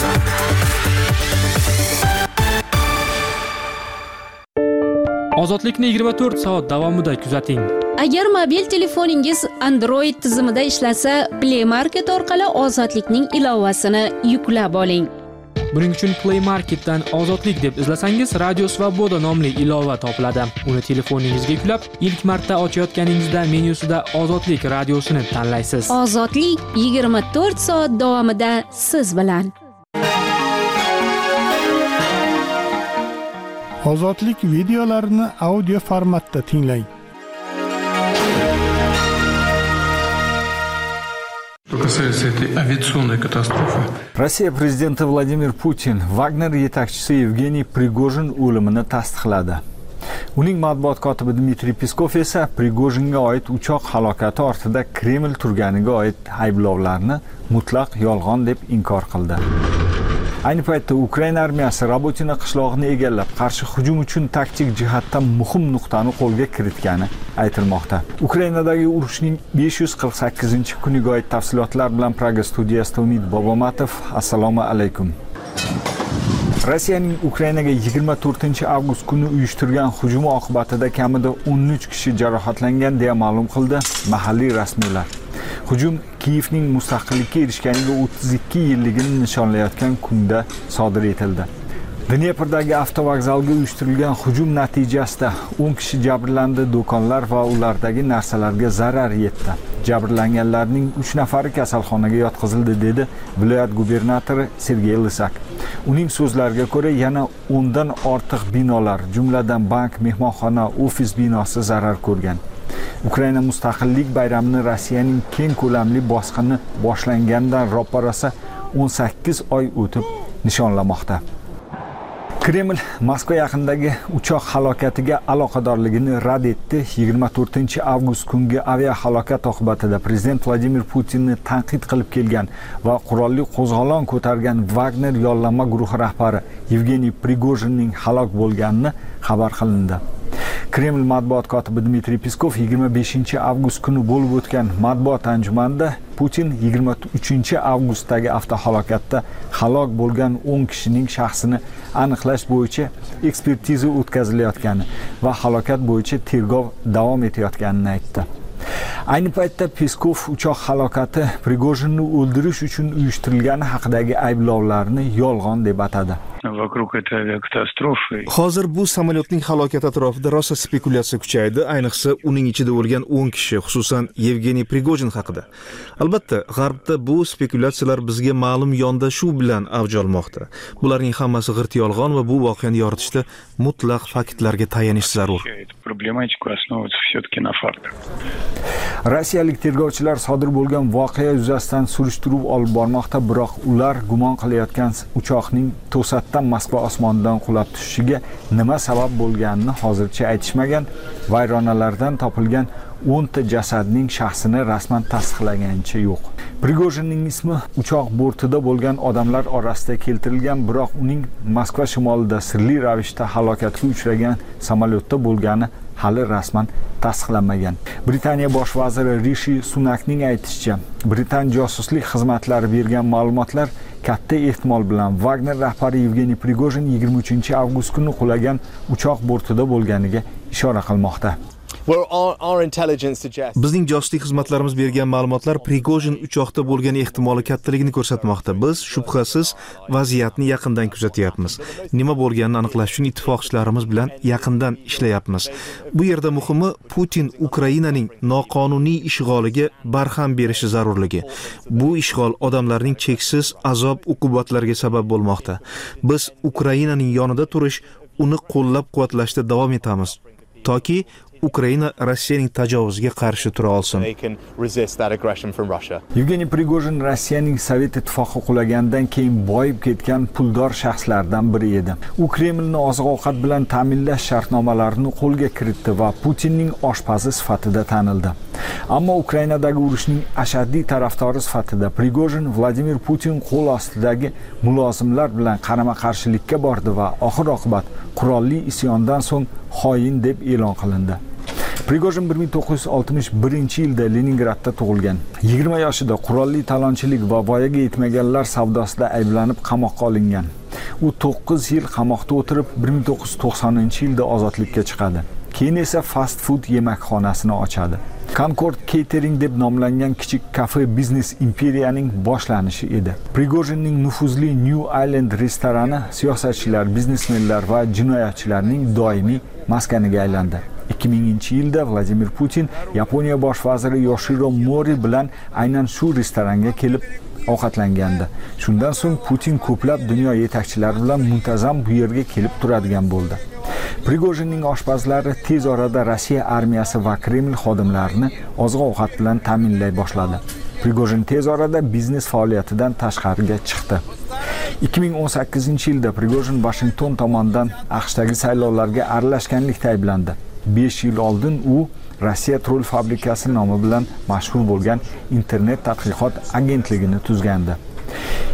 Ozodlikni yigirma to'rt soat davomida kuzating. Agar mobil telefoningiz Android tizimida ishlasa, Play Market orqali Ozodlikning ilovasini yuklab oling. Buning uchun Play Marketdan Ozodlik deb izlasangiz, Radio Svoboda nomli ilova topiladi. Uni telefoningizga yuklab, ilk marta ochayotganingizda menyusida Ozodlik radiosini tanlaysiz. Ozodlik yigirma to'rt soat davomida siz bilan. Ozodlik videolarini audio formatda tinglang. Что касается этой авиационной катастрофы. Rossiya prezidenti Vladimir Putin Wagner yetakchisi Yevgeniy Prigojin o'limini tasdiqladi. Uning matbuot kotibi Dmitriy Peskov esa Prigojinga oid uchoq halokati ortida Kreml turganiga oid ayblovlarni mutlaq yolg'on deb inkor qildi. Ayni paytda Ukraina armiyasi Robotina qishlog'ini egallab, qarshi hujum uchun taktik jihatdan muhim nuqtani qo'lga kiritgani aytilmoqda. Ukrainadagi urushning besh yuz qirq sakkizinchi kuniga oid tafsilotlar bilan Praga studiyasida Umid Bobomatov. Assalomu alaykum. Rossiyaning Ukrainaga yigirma to'rtinchi avgust kuni uyushtirgan hujumi oqibatida kamida o'n uch kishi jarohatlangan deya ma'lum qildi mahalliy rasmiylar. Hujum Kiyevning mustaqillikka erishganiga o'ttiz ikki yilligini nishonlayotgan kunda sodir etildi. Dneprdagi avtovokzalga uyushtirilgan hujum natijasida o'n kishi jabrlandi, do'konlar va ulardagi narsalarga zarar yetdi. Jabrlanganlarning uch nafari kasalxonaga yotqizildi, dedi viloyat gubernatori Sergey Lysak. Uning so'zlariga ko'ra, yana o'ndan ortiq binolar, jumladan bank, mehmonxona, ofis binosi zarar ko'rgan. Ukraina mustaqillik bayramini Rossiyaning keng ko'lamli bosqini boshlangandan ro'parasi o'n sakkiz oy o'tib nishonlamoqda. Kreml Moskva yaqinidagi uchoq halokatiga aloqadorligini rad etdi. yigirma to'rtinchi avgust kungi aviahalokat oqibatida prezident Vladimir Putinni tanqid qilib kelgan va qurolli qo'zg'olon ko'targan Wagner yollanma guruhi rahbari Yevgeniy Prigojinning halok bo'lganini xabar qilindi. Kreml matbuot kotibi Dmitriy Peskov yigirma beshinchi avgust kuni bo'lib o'tgan matbuot anjumanida Putin yigirma uchinchi avgustdagi avtohalokatda halok bo'lgan o'n kishining shaxsini aniqlash bo'yicha ekspertiza o'tkazilayotgani va halokat bo'yicha tergov davom etayotganini aytdi. Ayni paytda Peskov uchoq halokati Prigojinni o'ldirish uchun uyushtirilgani haqidagi ayblovlarni yolg'on deb atadi. Hozir bu samolyotning halokati atrofida rosa spekulyatsiya kuchaydi, ayniqsa uning ichida o'lgan o'n kishi, xususan Yevgeniy Prigojin haqida. Albatta, g'arbda bu spekulyatsiyalar bizga ma'lum yondashuv bilan avj olmoqda. Bularning hammasi g'irt yolg'on va bu voqeani yoritishda mutlaq faktlarga tayanish zarur. Rossiyalik tergovchilar sodir bo'lgan voqea yuzasidan surishtiruv olib bormoqda, biroq ular gumon qilayotgan uchoqning to'satdan Moskva osmonidan qulab tushishiga nima sabab bo'lganini hozircha aytishmagan. Vayronalardan topilgan o'nta jasadning shaxsini rasman tasdiqlaganicha yo'q. Prigojinning ismi uchoq bortida bo'lgan odamlar orasida keltirilgan, biroq uning Moskva shimolida sirli ravishda halokatga uchragan samolyotda bo'lgani hali rasman tasdiqlanmagan. Britaniya bosh vaziri Rishi Sunakning aytishicha, Britan josuslik xizmatlari bergan ma'lumotlar katta ehtimol bilan Wagner rahbari Yevgeniy Prigojin yigirma uchinchi avgust kuni qulagan uchoq bortida bo'lganiga ishora qilmoqda. Bizning josuslik xizmatlarimiz bergan ma'lumotlar Prigojin uchoqda bo'lgan ehtimoli kattaligini ko'rsatmoqda. Biz shubhasiz vaziyatni yaqindan kuzatyapmiz. Nima bo'lganini aniqlash uchun ittifoqchilarimiz bilan yaqindan ishlayapmiz. Bu yerda muhimi Putin Ukrainaning noqonuniy ishg'oliga barham berishi zarurligi. Bu ishg'ol odamlarning cheksiz azob-uqubatlarga sabab bo'lmoqda. Biz Ukrainaning yonida turish, uni qo'llab-quvvatlashda davom etamiz, toki Ukraina Rossiyaning tajovuziga qarshi tura olsin. Yevgeniy Prigojin Rossiyaning Sovet ittifoqi qulaganidan keyin boyib ketgan puldor shaxslardan biri edi. U Kremlni oziq-ovqat bilan ta'minlash shartnomalarini qo'lga kiritdi va Putinning oshpazi sifatida tanildi. Ammo Ukrainadagi urushning ashaddiy tarafdori sifatida Prigojin Vladimir Putin qo'l ostidagi mulozimlar bilan qarama-qarshilikka bordi va oxir-oqibat qurolli isyondan so'ng xoin deb e'lon qilindi. Prigojin bir ming to'qqiz yuz oltmish birinchi yilda Leningradda tug'ilgan. yigirma yoshida qurolli talonchilik va voyaga yetmaganlar savdosida ayblanib qamoqqa olingan. U to'qqiz yil qamoqda o'tirib bir ming to'qqiz yuz to'qsoninchi yilda ozodlikka chiqadi. Keyin esa fast food yemakxonasini ochadi. Concord Catering deb nomlangan kichik kafe biznes imperiyaning boshlanishi edi. Prigojinning nufuzli New Island restorani siyosatchilar, biznesmenlar va jinoyatchilarning doimiy maskaniga aylandi. ikki minginchi yilda Vladimir Putin Yaponiya bosh vaziri Yoshiro Mori bilan aynan shu restoranga kelib ovqatlangandi. Shundan so'ng Putin ko'plab dunyo yetakchilari bilan muntazam bu yerga kelib turadigan bo'ldi. Prigojinning oshpazlari tez orada Rossiya armiyasi va Kreml xodimlarini oziq-ovqat bilan ta'minlay boshladi. Prigojin tez orada biznes faoliyatidan tashqariga chiqdi. ikki ming o'n sakkizinchi yilda Prigojin Washington tomonidan AQShdagi saylovlarga aralashganlikda ayblandi. besh yil oldin u Rossiya troll fabrikasi nomi bilan mashhur bo'lgan internet tadqiqot agentligini tuzgandi.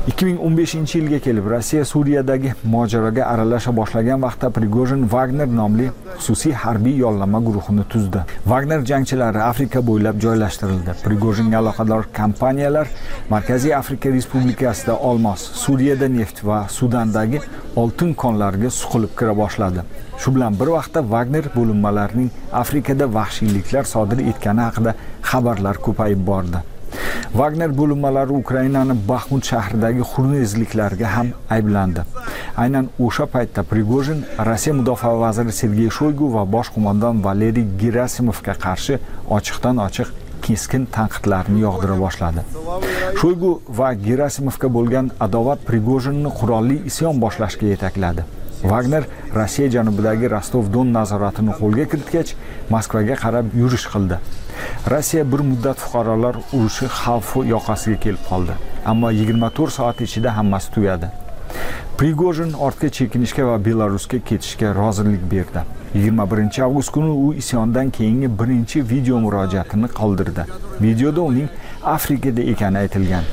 ikki ming o'n beshinchi yilga kelib Rossiya Suriyadagi mojaroga aralasha boshlagan vaqtda Prigojin Wagner nomli xususiy harbiy yollanma guruhini tuzdi. Wagner jangchilari Afrika bo'ylab joylashtirildi. Prigojinga aloqador kompaniyalar Markaziy Afrika Respublikasida olmos, Suriyada neft va Sudandagi oltin konlarga suqilib kira boshladi. Shu bilan bir vaqtda Wagner bo'linmalarining Afrikada vahshiyliklar sodir etgani haqida xabarlar ko'payib bordi. Wagner bo'linmalari Ukrainaning Baxmut shahridagi xunrezliklarga ham ayblandi. Aynan o'sha paytda Prigojin Rossiya mudofaa vaziri Sergey Shoygu va bosh qo'mondon Valeriy Gerasimovga qarshi ochiqdan ochiq keskin tanqidlarni yog'dira boshladi. Shoygu va Gerasimovga bo'lgan adovat Prigojinni qurolli isyon boshlashga yetakladi. Wagner Rossiya janubidagi Rostov-Don nazoratini qo'lga kiritgach, Moskvaga qarab yurish qildi. Rossiya bir muddat fuqarolar urushi xavfi yoqasiga kelib qoldi, ammo yigirma to'rt soat ichida hammasi tugadi. Prigojin ortga chekinishga va Belarusga ketishga rozilik berdi. yigirma birinchi avgust kuni u isyondan keyingi birinchi video murojaatini qoldirdi. Videoda uning Afrikada ekani aytilgan.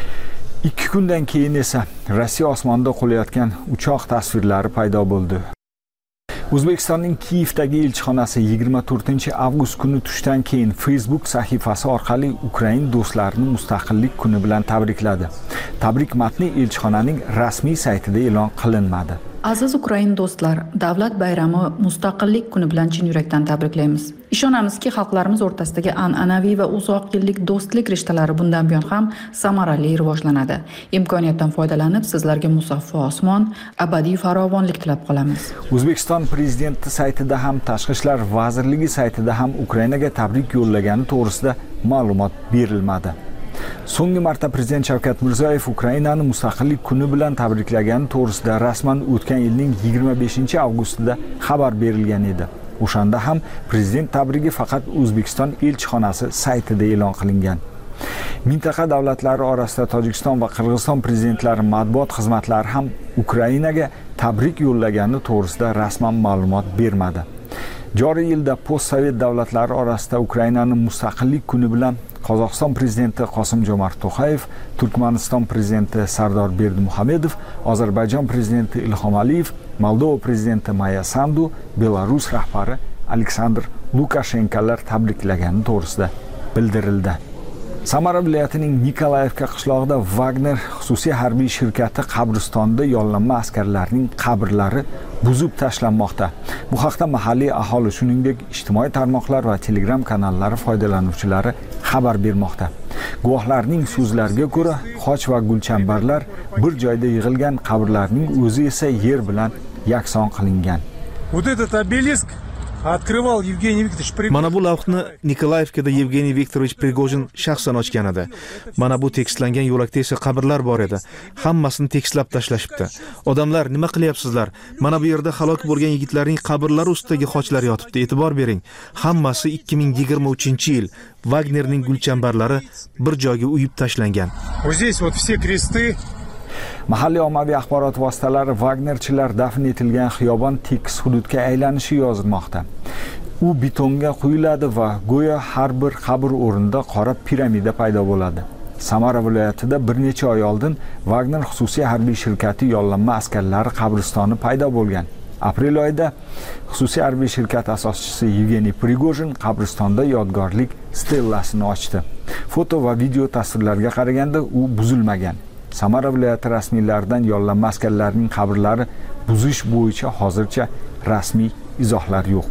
ikki kundan keyin esa Rossiya osmonida qo'layotgan uchoq tasvirlari paydo bo'ldi. O'zbekistonning Kiyevdagi elchixonasi yigirma to'rtinchi avgust kuni tushdan keyin Facebook sahifasi orqali Ukrain do'stlarini Mustaqillik kuni bilan tabrikladi. Tabrik matni elchixonaning rasmiy saytida e'lon qilinmadi. Aziz Ukrain do'stlar, davlat bayrami Mustaqillik kuni bilan chin yurakdan tabriklaymiz. Ishonamizki, xalqlarimiz o'rtasidagi an'anaviy va uzoq yillik do'stlik rishtalari bundan buyon ham samarali rivojlanadi. Imkoniyatdan foydalanib, sizlarga musaffo osmon, abadiy farovonlik tilab qolamiz. O'zbekiston prezidenti saytida ham, Tashqi ishlar vazirligi saytida ham Ukrainaga tabrik yo'llagani to'g'risida ma'lumot berilmadi. So'nggi marta Prezident Shavkat Mirziyoyev Ukrainani Mustaqillik kuni bilan tabriklagani to'g'risida rasman o'tgan yilning yigirma beshinchi avgustida xabar berilgan edi. O'shanda ham prezident tabrigi faqat O'zbekiston elchixonasi saytida e'lon qilingan. Mintaqa davlatlari orasida Tojikiston va Qirg'iziston prezidentlari matbuot xizmatlari ham Ukrainaga tabrik yo'llagani to'g'risida rasman ma'lumot bermadi. Joriy yilda postsovet davlatlari orasida Ukrainaning Mustaqillik kuni bilan Qozog'iston prezidenti Qosim-Jomart To'qayev, Turkmaniston prezidenti Sardor Berdimuhamedov, Ozarbayjon prezidenti Ilhom Aliyev, Moldova prezidenti Maya Sandu, Belarus rahbari Aleksandr Lukashenkolar tabriklagani to'g'risida bildirildi. Samara viloyatining Nikolayevka qishlog'ida Wagner xususiy harbiy shirkati qabristonida yollanma askarlarning qabrlari buzib tashlanmoqda. Bu haqda mahalliy aholi, shuningdek ijtimoiy tarmoqlar va Telegram kanallari foydalanuvchilari xabar bermoqda. Guvohlarning so'zlariga ko'ra, xoch va gulchambarlar bir joyda yig'ilgan, qabrlarning o'zi esa yer bilan yakson qilingan. Вот этот обелиск открывал Евгений Викторович Пригожин. Mana bu lavhni Nikolayevkada Yevgeniy Viktorovich Prigojin shaxsan ochgan edi. Mana bu tekislangan yo'lakda esa qabrlar bor edi. Hammasini tekislab tashlashibdi. Odamlar, nima qilyapsizlar? Mana bu yerda halok bo'lgan yigitlarning qabrlari ustidagi xochlar yotibdi. E'tibor bering. Hammasi ikki ming yigirma uchinchi yil Wagnerning gulchambarlari bir joyga uyib tashlangan. Вот здесь вот все кресты. Mahalliy ommaviy axborot vositalari Wagnerchilar dafn etilgan xiyobon tekis hududga aylanishi yozilmoqda. U betonga quyiladi va go'yo har bir qabr o'rnida qora piramida paydo bo'ladi. Samara viloyatida bir necha oy oldin Wagner xususiy harbiy shirkati yollanma askarlari qabristoni paydo bo'lgan. Aprel oyida xususiy harbiy shirkat asoschisi Yevgeniy Prigojin qabristonda yodgorlik stellasini ochdi. Foto va video tasvirlarga qaraganda u buzilmagan. Samara viloyati rasmiylaridan yollanma askarlarning qabrlari buzish bo'yicha hozircha rasmiy izohlar yo'q.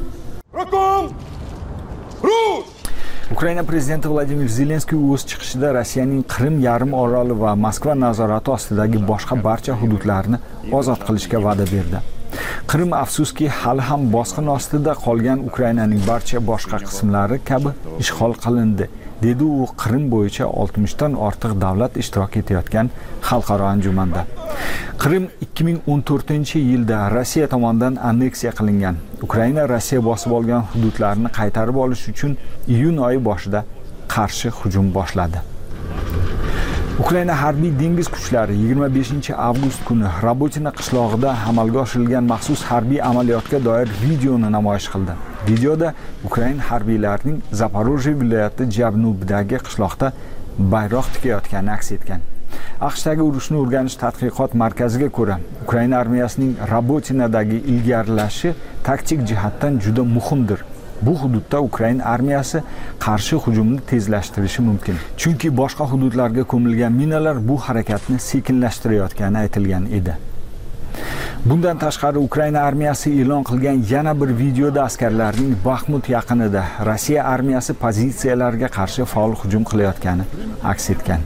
Ukraina prezidenti Vladimir Zelenskiy o'z chiqishida Rossiyaning Qrim yarim oroli va Moskva nazorati ostidagi boshqa barcha hududlarni ozod qilishga va'da berdi. Qrim afsuski hali ham bosqin ostida qolgan Ukrainaning barcha boshqa qismlari kabi ishg'ol qilindi, dedi u Qrim bo'yicha oltmishdan ortiq davlat ishtirok etayotgan xalqaro anjumanda. Qrim ikki ming o'n to'rtinchi yilda Rossiya tomonidan anneksiya qilingan. Ukraina Rossiya bosib olgan hududlarni qaytarib olish uchun iyun oyi boshida qarshi hujum boshladi. Ukraina harbiy dengiz kuchlari yigirma beshinchi avgust kuni Rabotina qishlog'ida amalga oshirilgan maxsus harbiy amaliyotga doir videoni namoyish qildi. Videoda Ukraina harbiylarining Zaporojye viloyati janubidagi qishloqda bayroq tikayotgani aks etgan. aqshdagi urushni o'rganish tadqiqot markaziga ko'ra, Ukraina armiyasining Robotinadagi ilgarilashi taktik jihatdan juda muhimdir. Bu hududda Ukraina armiyasi qarshi hujumni tezlashtirishi mumkin. Chunki boshqa hududlarga ko'milgan minalar bu harakatni sekinlashtirayotgani aytilgan edi. Bundan tashqari Ukraina armiyasi e'lon qilgan yana bir videoda askarlarning Baxmut yaqinida Rossiya armiyasi pozitsiyalariga qarshi faol hujum qilayotgani aks etgan.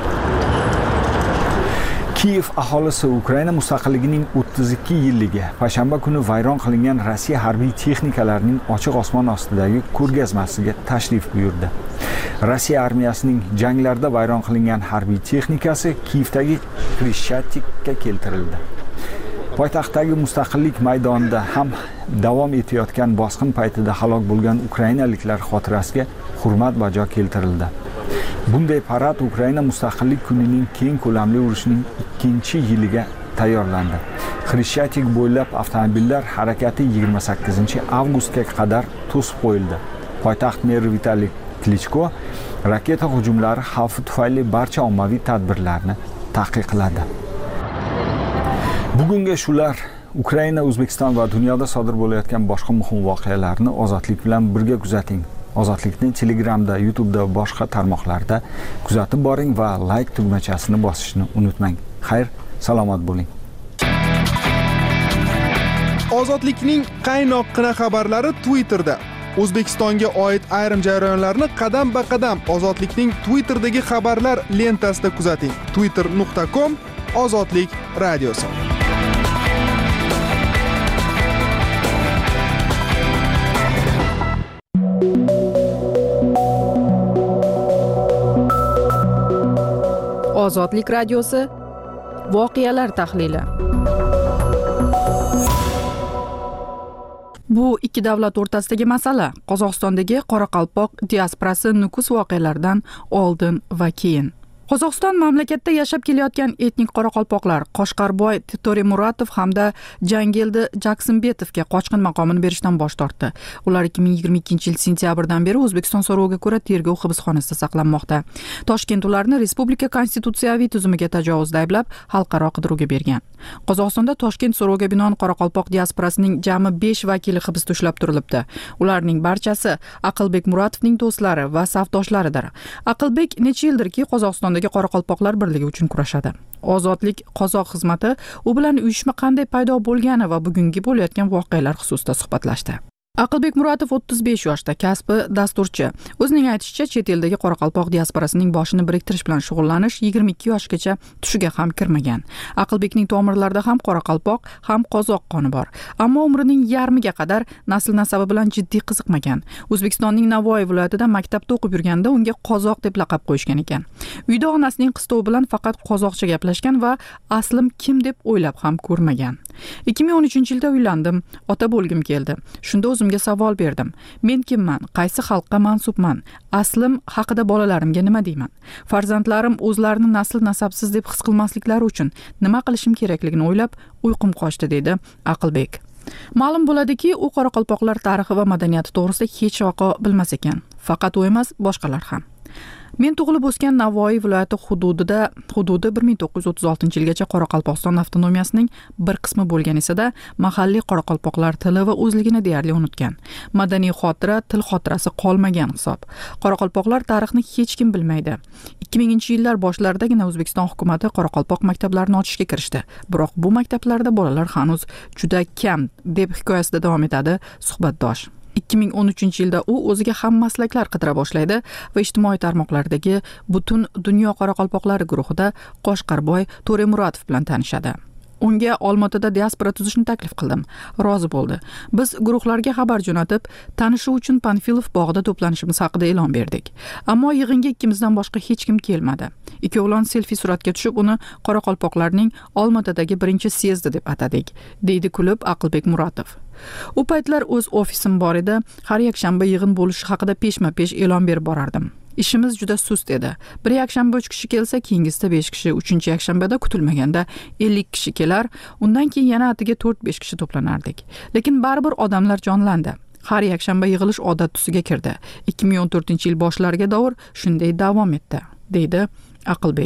Kiyev aholisi Ukraina mustaqilligining o'ttiz ikki yilligi payshanba kuni vayron qilingan Rossiya harbiy texnikalarining ochiq osmon ostidagi ko'rgazmasiga tashrif buyurdi. Rossiya armiyasining janglarda vayron qilingan harbiy texnikasi Kiyevdagi Krishchatikka keltirildi. Poytaxtdagi mustaqillik maydonida ham davom etayotgan bosqin paytida halok bo'lgan ukrainaliklar xotirasiga hurmat bajo keltirildi. Bunday parad Ukraina mustaqillik kunining keng ko'lamli urushining ikkinchi yiliga tayyorlandi. Krishchatik bo'ylab avtomobillar harakati yigirma sakkizinchi avgustga qadar to'sib qo'yildi. Poytaxt meri Vitaliy Klichko raketa hujumlari xavfi tufayli barcha ommaviy tadbirlarni taqiqladi. Bugunga shular. Ukraina, O'zbekiston va dunyoda sodir bo'layotgan boshqa muhim voqealarni ozodlik bilan birga kuzating. Ozodlikni Telegramda, YouTube'da va boshqa tarmoqlarda kuzatib boring va like tugmachasini bosishni unutmang. Xayr, salomat bo'ling. Ozodlikning qaynoqqina xabarlari Twitterda. O'zbekistonga oid ayrim jarayonlarni qadam-ba-qadam Ozodlikning Twitter'dagi xabarlar lentasida kuzating. twitter nuqta com Ozodlik radiosi. Ozodlik radiosi voqealar tahlili. Bu ikki davlat o'rtasidagi masala Qozog'istondagi Qoraqalpoq diasporasi nukus voqealaridan oldin va keyin. Qozog'iston mamlakatda yashab kelayotgan etnik qoraqalpoqlar Qoshqarboy To'remuratov hamda Jangeldi Jaksimbetovga qochqin maqomini berishdan bosh tortdi. Ular ikki ming yigirma ikkinchi yil sentyabrdan beri O'zbekiston so'roviga ko'ra tergov hibsxonasida saqlanmoqda. Toshkent ularni respublika konstitutsiyaviy tuzumiga tajovuzda ayblab, xalqaro qidiruvga bergan. Qozog'istonda Toshkent so'roviga binoan Qoraqalpoq diasporasining jami besh vakili hibsda ushlab turilibdi. Ularning barchasi Aqlbek Muratovning do'stlari va safdoshlaridir. Aqlbek necha yildirki Qozog'iston Qoraqalpoqlar birligi uchun kurashadi. Ozodlik qozoq xizmati u bilan uyushma qanday paydo bo'lgani va bugungi bo'layotgan voqealar xususida suhbatlashdi. Aqlbek Muratov o'ttiz besh yoshda, kasbi dasturchi. O'zining aytishicha, chet eldagi Qoraqalpoq diasporasining boshini biriktirish bilan shug'ullanish yigirma ikki yoshgacha tushiga ham kirmagan. Aqlbekning tomirlarida ham Qoraqalpoq, ham qozoq qoni bor. Ammo umrining yarmiga qadar nasl nasabi bilan jiddiy qiziqmagan. O'zbekistonning Navoiy viloyatida maktabda o'qib yurganda unga qozoq deb laqab qo'yishgan ekan. Uyda onasining qistovi bilan faqat qozoqcha gaplashgan va aslim kim deb o'ylab ham ko'rmagan. ikki ming o'n uchinchi yilda uylandim, ota bo'lgim keldi. Shunda o'zimga savol berdim. Men kimman? Qaysi xalqqa mansubman? Aslim haqida bolalarimga nima deyman? Farzandlarim o'zlarini nasl nasabsiz deb his qilmasliklari uchun nima qilishim kerakligini o'ylab, uyqum qochdi, dedi Aqlbek. Ma'lum bo'ladiki, u qoraqalpoqlar tarixi va madaniyati to'g'risida hech vaqo bilmas ekan. Faqat u emas, boshqalar ham. Men tug'ilib o'sgan Navoiy viloyati hududida hududi bir ming to'qqiz yuz o'ttiz oltinchi yilgacha Qoraqalpog'iston avtonomiyasining bir qismi bo'lgan esa-da, mahalliy qoraqalpoqlar tili va o'zligini deyarli unutgan. Madaniy xotira, til xotirasi qolmagan hisob. Qoraqalpoqlar tarixni hech kim bilmaydi. ikki minginchi yillar boshlaridagina O'zbekiston hukumatı qoraqalpoq maktablarini ochishga kirishdi. Biroq bu maktablarda bolalar hanuz juda kam, deb hikoyasida davom etadi suhbatdosh. ikki ming o'n uchinchi yilda u o'ziga ham maslaklar qidira boshlaydi va ijtimoiy tarmoqlardagi butun dunyo qoraqalpoqlari guruhida Qoshqarboy To'remuratov bilan tanishadi. Unga Olmaotada diaspora tuzishni taklif qildim. Rozi bo'ldi. Biz guruhlarga xabar jo'natib, tanishuv uchun Panfilov bog'ida to'planishimiz haqida e'lon berdik. Ammo yig'inga ikkimizdan boshqa hech kim kelmadi. Ikkovlon selfie suratga tushib, uni qoraqalpoqlarning Olmaotadagi birinchi syezdi deb atadik, deydi kulib Aqlbek Muratov. U paytlar o'z ofisim bor edi. Har yakshanba yig'in bo'lishi haqida peshma-pesh e'lon berib borardim. Ishimiz juda sust edi. Bir yakshanba uch kishi kelsa, keyingisida besh kishi, uchinchi yakshanbada kutilmaganda ellik kishi kelar, undan keyin yana atiga to'rt besh kishi to'planardik. Lekin baribir odamlar jonlandi. Har yakshanba yig'ilish odat tusiga kirdi. ikki ming o'n to'rtinchi yil boshlariga davr shunday davom etdi, deydi Aqlbek.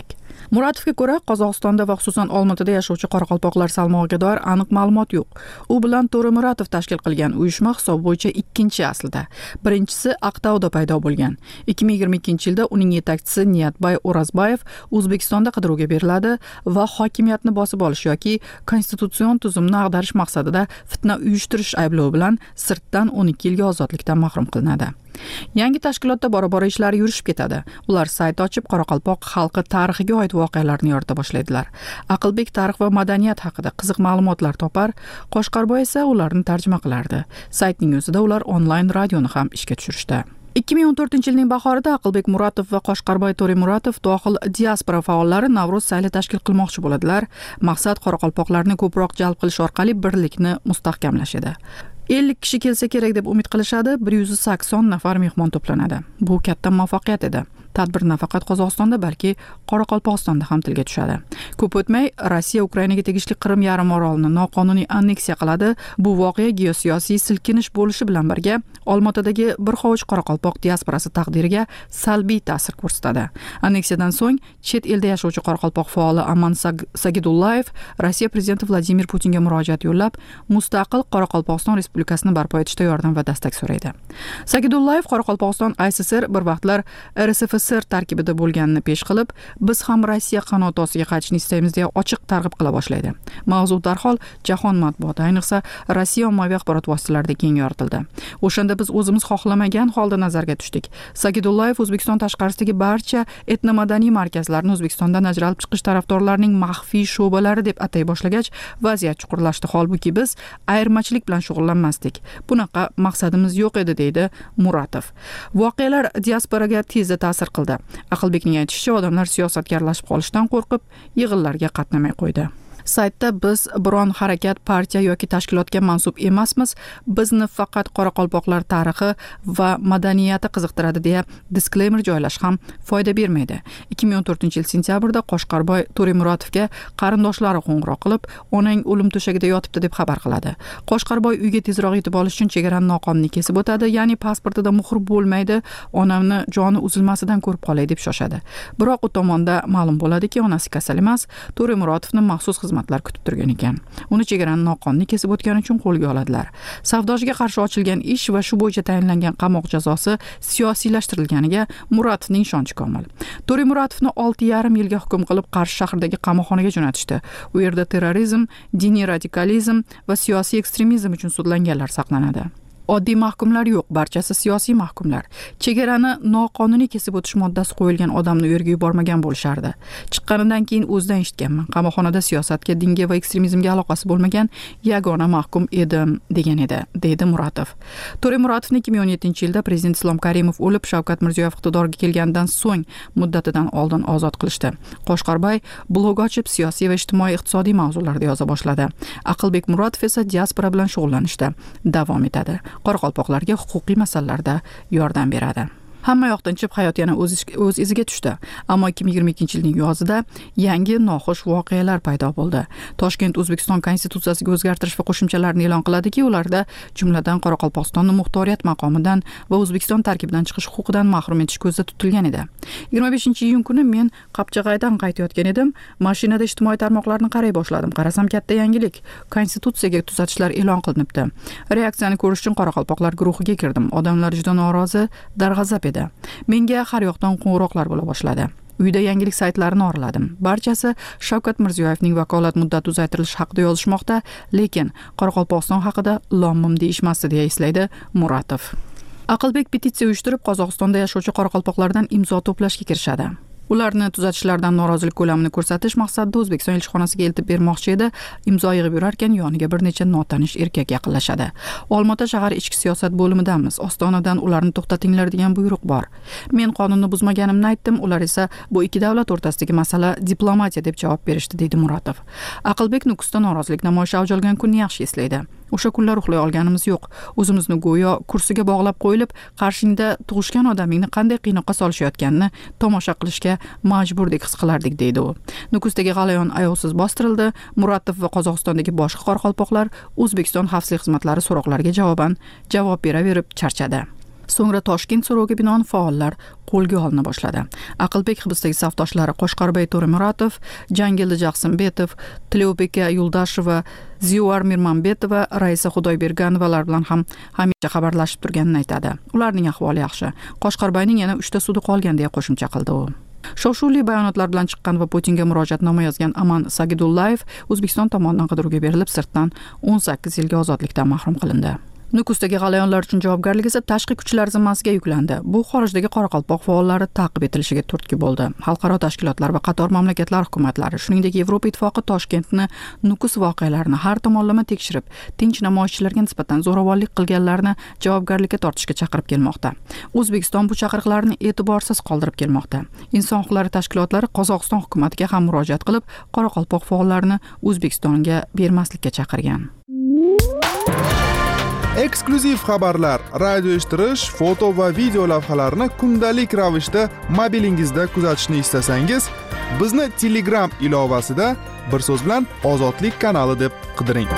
Muratovga ko'ra, Qozog'istonda va xususan Olmaotada yashovchi qoraqalpoqlar salmog'iga doir aniq ma'lumot yo'q. U bilan To'ra Muratov tashkil qilgan uyushma hisob bo'yicha ikkinchi aslida. Birinchisi Aqtauda paydo bo'lgan. ikki ming yigirma ikkinchi yilda uning yetakchisi Niyatbay O'razbayev O'zbekistonda qidiruvga beriladi va hokimiyatni bosib olish yoki konstitutsion tuzumni ag'darish maqsadida fitna uyushtirish ayblovi bilan sirtdan o'n ikki yilga ozodlikdan mahrum qilinadi. Yangi tashkilotda bora-bora ishlari yurishib ketadi. Ular sayt ochib, Qoraqalpoq xalqi tarixiga oid voqealarni yorita boshlaydilar. Aqlbek tarix va madaniyat haqida qiziq ma'lumotlar topar, Qo'shqarboy esa ularni tarjima qilardi. Saytning o'zida ular onlayn radioni ham ishga tushirishdi. ikki ming o'n to'rtinchi yilning bahorida Aqlbek Muratov va Qo'shqarboy To'ra Muratov dohil diaspora faollari Navro'z sayli tashkil qilmoqchi bo'ladilar. Maqsad qoraqalpoqlarni ko'proq jalb qilish orqali birlikni mustahkamlash edi. ellik kishi kelsa kerak deb umid qilishadi, bir yuz sakson nafar mehmon to'planadi. Bu katta muvaffaqiyat edi. Tadbir nafaqat Qozog'istonda, balki Qoraqalpog'istonda ham tilga tushadi. Ko'p o'tmay Rossiya Ukrainaga tegishli Qrim yarim orolini noqonuniy anneksiya qiladi. Bu voqea geosiyosiy silkinish bo'lishi bilan birga Olmaotadagi bir hovuch qoraqalpoq diasporasi taqdiriga salbiy ta'sir ko'rsatadi. Anneksiyadan so'ng chet elda yashovchi qoraqalpoq faoli Aman Sagidullayev Rossiya prezidenti Vladimir Putinga murojaat yo'llab, mustaqil Qoraqalpog'iston Respublikasini barpo etishda yordam va dastak so'raydi. Sagidullayev Qoraqalpog'iston I S S R bir vaqtlar R S F S R tarkibida bo'lganini pesh qilib, biz ham Rossiya qanoti ostiga qaytishni istaymiz deya ochiq targ'ib qila boshlaydi. Mavzu darhol jahon matbuoti, ayniqsa Rossiya ommaviy axborot vositalarida keng yoritildi. O'shanda biz o'zimiz xohlamagan holda nazarga tushdik. Sagidullayev O'zbekiston tashqarisidagi barcha etnomadaniy markazlarni O'zbekistondan ajralib chiqish tarafdorlarining maxfiy sho'balari deb atay boshlagach, vaziyat chuqurlashdi. Holbuki biz ayirmachilik bilan shug'ullanmasdik. Bunaqa maqsadimiz yo'q edi, deydi Muratov. Voqealar diasporaga tezda ta'sir qildi. Aqlbekning aytishicha, odamlar siyosatga aralashib qolishdan qo'rqib, yig'inlarga qatnamay qo'ydi. Saytda biz biron harakat, partiya yoki tashkilotga mansub emasmiz. Bizni faqat qoraqalpoqlar tarixi va madaniyati qiziqtiradi deya disclaimer joylash ham foyda bermaydi. ikki ming o'n to'rtinchi yil sentyabrda Qo'shqarboy To'ra Muratovga qarindoshlari qo'ng'iroq qilib, onang o'lim to'shagida yotibdi deb xabar qiladi. Qo'shqarboy uyga tezroq yetib olish uchun chegarani noqonuniy kesib o'tadi, ya'ni pasportida muhr bo'lmaydi, onamni joni uzilmasidan ko'rib qolay deb shoshadi. Biroq u tomonda ma'lum bo'ladiki, onasi kasal emas, To'ra Muratovni maxsus xizmatlar kutib turgan ekan. Uni chegarani noqonuniy kesib o'tgani uchun qo'lga oladilar. Savdoshiga qarshi ochilgan ish va shu bo'yicha tayinlangan qamoq jazosi siyosiylashtirilganiga Muratovning ishonchi komil. To'ra Muratovni olti yarim yilga hukm qilib Qarshi shahridagi qamoqxonaga jo'natishdi. U yerda terrorizm, diniy radikalizm va siyosiy ekstremizm uchun sudlanganlar saqlanadi. Oddiy mahkumlar yo'q, barchasi siyosiy mahkumlar. Chegarani noqonuniy kesib o'tish moddasi qo'yilgan odamni u yerga yubormagan bo'lishardi. Chiqqanidan keyin o'zidan eshitganman. Qamoqxonada siyosatga, dinga va ekstremizmga aloqasi bo'lmagan yagona mahkum edim degan edi, deydi Muratov. To'ra Muratovni ikki ming o'n yettinchi yilda prezident Islom Karimov o'lib, Shavkat Mirziyoyev iqtidorga kelgandan so'ng muddatidan oldin ozod qilishdi. Qo'shqarboy blog ochib, siyosiy va ijtimoiy iqtisodiy mavzularda yoza boshladi. Aqlbek Muratov esa diaspora bilan shug'ullanishda davom etadi. Qoraqalpoqlarga huquqiy masalalarda yordam beradi. Hamma yoqdan chiqib hayot yana o'z o'z iziga tushdi. Ammo ikki ming yigirma ikkinchi yilning yozida yangi noxush voqealar paydo bo'ldi. Toshkent O'zbekiston konstitutsiyasiga o'zgartirish va qo'shimchalarni e'lon qiladiki, ularda jumladan Qoraqalpog'istonni muxtoriyat maqomidan va O'zbekiston tarkibidan chiqish huquqidan mahrum etish ko'zda tutilgan edi. yigirma beshinchi iyun kuni men Qapchag'aydan qaytayotgan edim. Mashinada ijtimoiy tarmoqlarni qaray boshladim. Qarasam, katta yangilik. Konstitutsiyaga tuzatishlar e'lon qilinibdi. Reaksiyani ko'rish uchun qoraqalpoqlar guruhiga kirdim. Odamlar juda norozi, darg'azab edi. Menga har yoqdan qo'ng'iroqlar bo'la boshladi. Uyda yangilik saytlarini oraladim. Barchasi Shavkat Mirziyoyevning vakolat muddati uzaytirilishi haqida yozishmoqda, lekin Qoraqalpog'iston haqida lom-mim deyishmasdi, deya eslaydi Muratov. Aqlbek petitsiya uyushtirib, Qozog'istonda yashovchi qoraqalpoqlardan imzo to'plashga kirishadi. Ularni tuzatishlardan norozilik ko'lamini ko'rsatish maqsadida O'zbekiston elchixonasiga eltib bermoqchi edi. Imzo yig'ib yurarkan yoniga bir necha notanish erkak yaqinlashadi. Olmaota shahar ichki siyosat bo'limidamiz. Ostonadan ularni to'xtatinglar degan buyruq bor. Men qonunni buzmaganimni aytdim, ular esa bu ikki davlat o'rtasidagi masala diplomatiya deb javob berishdi, deydi Muratov. Aqlbek Nukusda norozilik namoyishi avj olgan kunni yaxshi eslaydi. O'sha kunlar uxlay olganimiz yo'q. O'zimizni go'yo kursiga bog'lab qo'yilib, qarshingda tug'ishgan odamingni qanday qiynoqqa solishayotganini tomosha qilishga majburdek his qilardik, deydi u. Nukusdagi g'alayon ayovsiz bostirildi. Muratov va Qozog'istondagi boshqa qoraqalpoqlar O'zbekiston xavfsizlik xizmatlari so'roqlariga javoban javob beraverib charchadi. So'ngra Toshkent so'roviga binoan faollar qo'lga olina boshladi. Aqlbek hibsdagi safdoshlari Qo'shqorbay To'ramuratov, Jangildi Jaqsimbetov, Tilovbeka Yuldasheva, Ziyuar Mirmanbetova, Raisa Xudoyberganovalar bilan ham hamisha xabarlashib turganini aytadi. Ularning ahvoli yaxshi. Qo'shqorbayning yana uchta sudi qolgan deya qo'shimcha qildi u. Shov-shuvli bayonotlar bilan chiqqan va Putinga murojaatnoma yozgan Aman Sagidullayev O'zbekiston tomonidan qidiruvga berilib, sirtdan o'n sakkiz yilga ozodlikdan mahrum qilindi. Nukusdagi g'alayonlar uchun javobgarlik esa tashqi kuchlar zimmasiga yuklandi. Bu xorijdagi Qoraqalpoq faollari ta'qib etilishiga turtki bo'ldi. Xalqaro tashkilotlar va qator mamlakatlar hukumatlari, shuningdek Yevropa Ittifoqi Toshkentni Nukus voqealarini har tomonlama tekshirib, tinch namoyishchilarga nisbatan zo'ravonlik qilganlarni javobgarlikka tortishga chaqirib kelmoqda. O'zbekiston bu chaqiriqlarni e'tiborsiz qoldirib kelmoqda. Inson huquqlari tashkilotlari Qozog'iston hukumatiga ham murojaat qilib, Qoraqalpoq faollarini O'zbekistonga bermaslikka chaqirgan. Eksklyuziv xabarlar, radio eshittirish, foto va video lavhalarni kundalik ravishda mobilingizda kuzatishni istasangiz, bizni Telegram ilovasida bir so'z bilan Ozodlik kanali deb qidiring.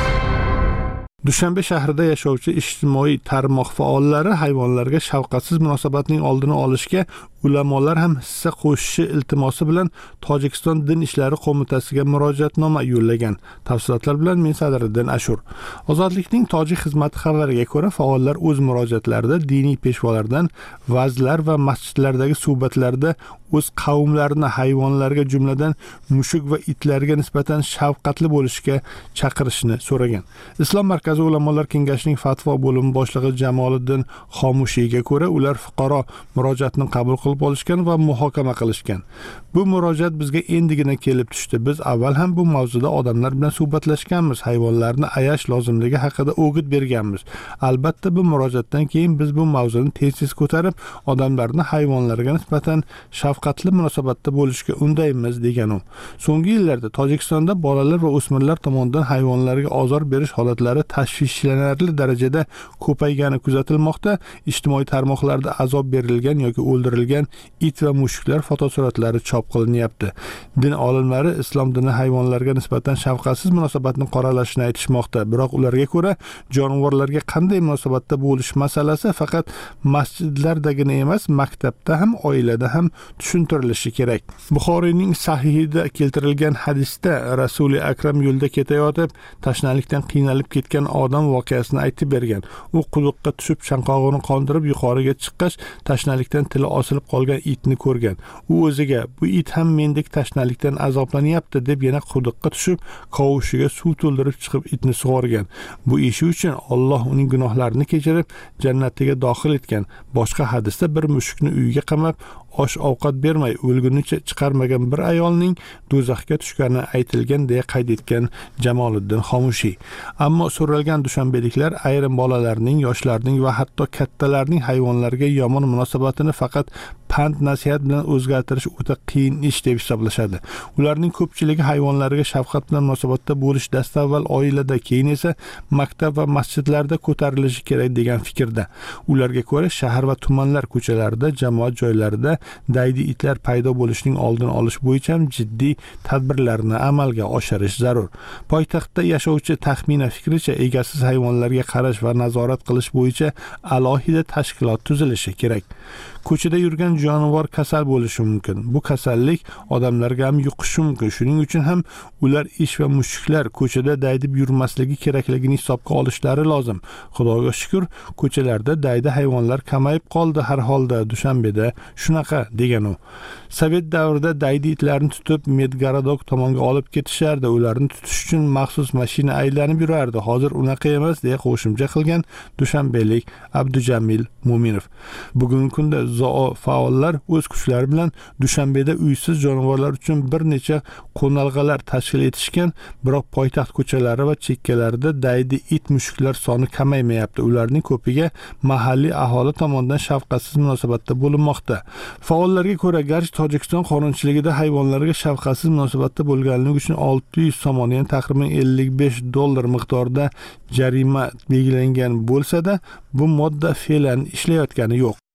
Dushanbe shahrida yashovchi ijtimoiy tarmoq faollari hayvonlarga shafqatsiz munosabatning oldini olishga ulamolar ham hissa qo'shishi iltimosi bilan Tojikiston Din ishlari qo'mitasiga murojaatnoma yo'llagan. Tafsilotlar bilan men Sadriddin Ashur. Ozodlikning tojik xizmati xabariga ko'ra, faollar o'z murojaatlarida diniy peshvolardan vazlar va masjidlardagi suhbatlarda o'z qavmlarini hayvonlarga, jumladan mushuk va itlarga nisbatan shafqatli bo'lishga chaqirishni so'ragan. Islom markazi ulamolar kengashining fatvo bo'limi boshlig'i Jamoliddin Xomushiyga ko'ra, ular fuqaro murojaatni qabul qilib olishgan va muhokama qilishgan. Bu murojaat bizga endigina kelib tushdi. Biz avval ham bu mavzuda odamlar bilan suhbatlashganmiz, hayvonlarni ayash lozimligi haqida o'g'it berganmiz. Albatta bu murojaatdan keyin biz bu mavzuni tez-tez ko'tarib, odamlarni hayvonlarga nisbatan shafqatli munosabatda bo'lishga undaymiz degan u. So'nggi yillarda Tojikistonda bolalar va o'smirlar tomonidan hayvonlarga ozor berish holatlari tashvishlanarli darajada ko'paygani kuzatilmoqda. Ijtimoiy tarmoqlarda azob berilgan yoki o'ldirilgan it va mushuklar fotosuratlari chop qilinyapti. Din olimlari islom dini hayvonlarga nisbatan shafqatsiz munosabatni qoralashini aytishmoqda. Biroq ularga ko'ra, jonivorlarga qanday munosabatda bo'lish masalasi faqat masjidlardagina emas, maktabda ham, oilada ham tushuntirilishi kerak. Buxoriyning sahihida keltirilgan hadisda Rasuli Akram yo'lda ketayotib, tashnalikdan qiynalib ketgan odam voqeasini aytib bergan. U quduqqa tushib, chanqog'ini qondirib yuqoriga chiqqach, tashnalikdan tili osilib qolgan itni ko'rgan. U o'ziga, bu it ham mendek tashnalikdan azoblanyapti deb yana quduqqa tushib, qovushiga suv to'ldirib chiqib itni sug'organ. Bu ishi uchun Alloh uning gunohlarini kechirib, jannatiga dohil etgan. Boshqa hadisda bir mushukni uyiga qamab, osh ovqat bermay o'lgunicha chiqarmagan bir ayolning do'zaxga tushgani aytilgan deya qayd etgan Jamoliddin Xomushiy. Ammo so'ralgan dushanbeliklar ayrim bolalarning, yoshlarning va hatto kattalarning hayvonlarga yomon munosabatini faqat pand nasihat bilan o'zgartirish o'ta qiyin ish deb hisoblashadi. Ularning ko'pchiligi hayvonlarga shafqat bilan munosabatda bo'lish dastavval oilada, keyin esa maktab va masjidlarda ko'tarilishi kerak degan fikrda. Ularga ko'ra, shahar va tumanlar ko'chalarida, jamoat joylarida daydi itlar paydo bo'lishining oldini olish bo'yicha ham jiddiy tadbirlarni amalga oshirish zarur. Poytaxtda yashovchi taxmina fikricha, egasiz hayvonlarga qarash va nazorat qilish bo'yicha alohida tashkilot tuzilishi kerak. Ko'chada yurgan jonivor kasal bo'lishi mumkin. Bu kasallik odamlarga ham yuqishi mumkin. Shuning uchun ham ular ish va mushuklar ko'chada daydib yurmasligi kerakligini hisobga olishlari lozim. Xudoga shukr, ko'chalarda daydi hayvonlar kamayib qoldi har holda Dushanbeda. Shunaqa degan u. Sovet davrida daydi itlarni tutib Medgaradok tomonga olib ketishardi. Ularni tutish uchun maxsus mashina aylanib yurardi. Hozir unaqa emas deya qo'shimcha qilgan dushanbelik Abdujamil Mo'minov. Bugungi kunda zoo faollar o'z kuchlari bilan Dushanbeda uysiz jonivorlar uchun bir necha qo'nalg'alar tashkil etishgan, biroq poytaxt ko'chalari va chekkalarida daydi it mushuklar soni kamaymayapti. Ularning ko'piga mahalliy aholi tomonidan shafqatsiz munosabatda bo'linmoqda. Faollarga ko'ra, garchi Tojikiston qonunchiligida hayvonlarga shafqatsiz munosabatda bo'lganligi uchun olti yuz so'm, ya'ni taxminan ellik besh dollar miqdorida jarima belgilangan bo'lsa-da, bu modda fe'lan ishlayotgani yo'q.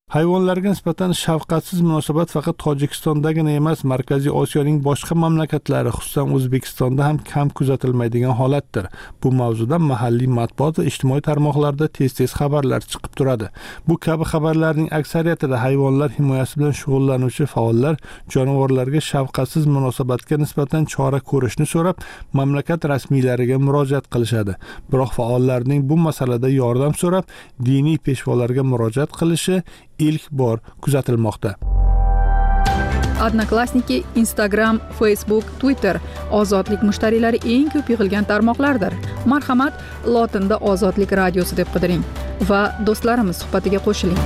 Hayvonlarga nisbatan shafqatsiz munosabat faqat Tojikistondagina emas, Markaziy Osiyoning boshqa mamlakatlari, xususan O'zbekistonda ham kam kuzatilmaydigan holatdir. Bu mavzudan mahalliy matbuot va ijtimoiy tarmoqlarda tez-tez xabarlar chiqib turadi. Bu kabi xabarlarning aksariyatida hayvonlar himoyasi bilan shug'ullanuvchi faollar jonivorlarga shafqatsiz munosabatga nisbatan chora ko'rishni so'rab, mamlakat rasmiylariga murojaat qilishadi. Biroq faollarning bu masalada yordam so'rab, diniy peshvolarga murojaat qilishi ilk bor kuzatilmoqda. Odnoklassniki, Instagram, Facebook, Twitter ozodlik mushtariylari eng ko'p yig'ilgan tarmoqlardir. Marhamat, lotinda Ozodlik radiosi deb qidiring va do'stlarimiz suhbatiga qo'shiling.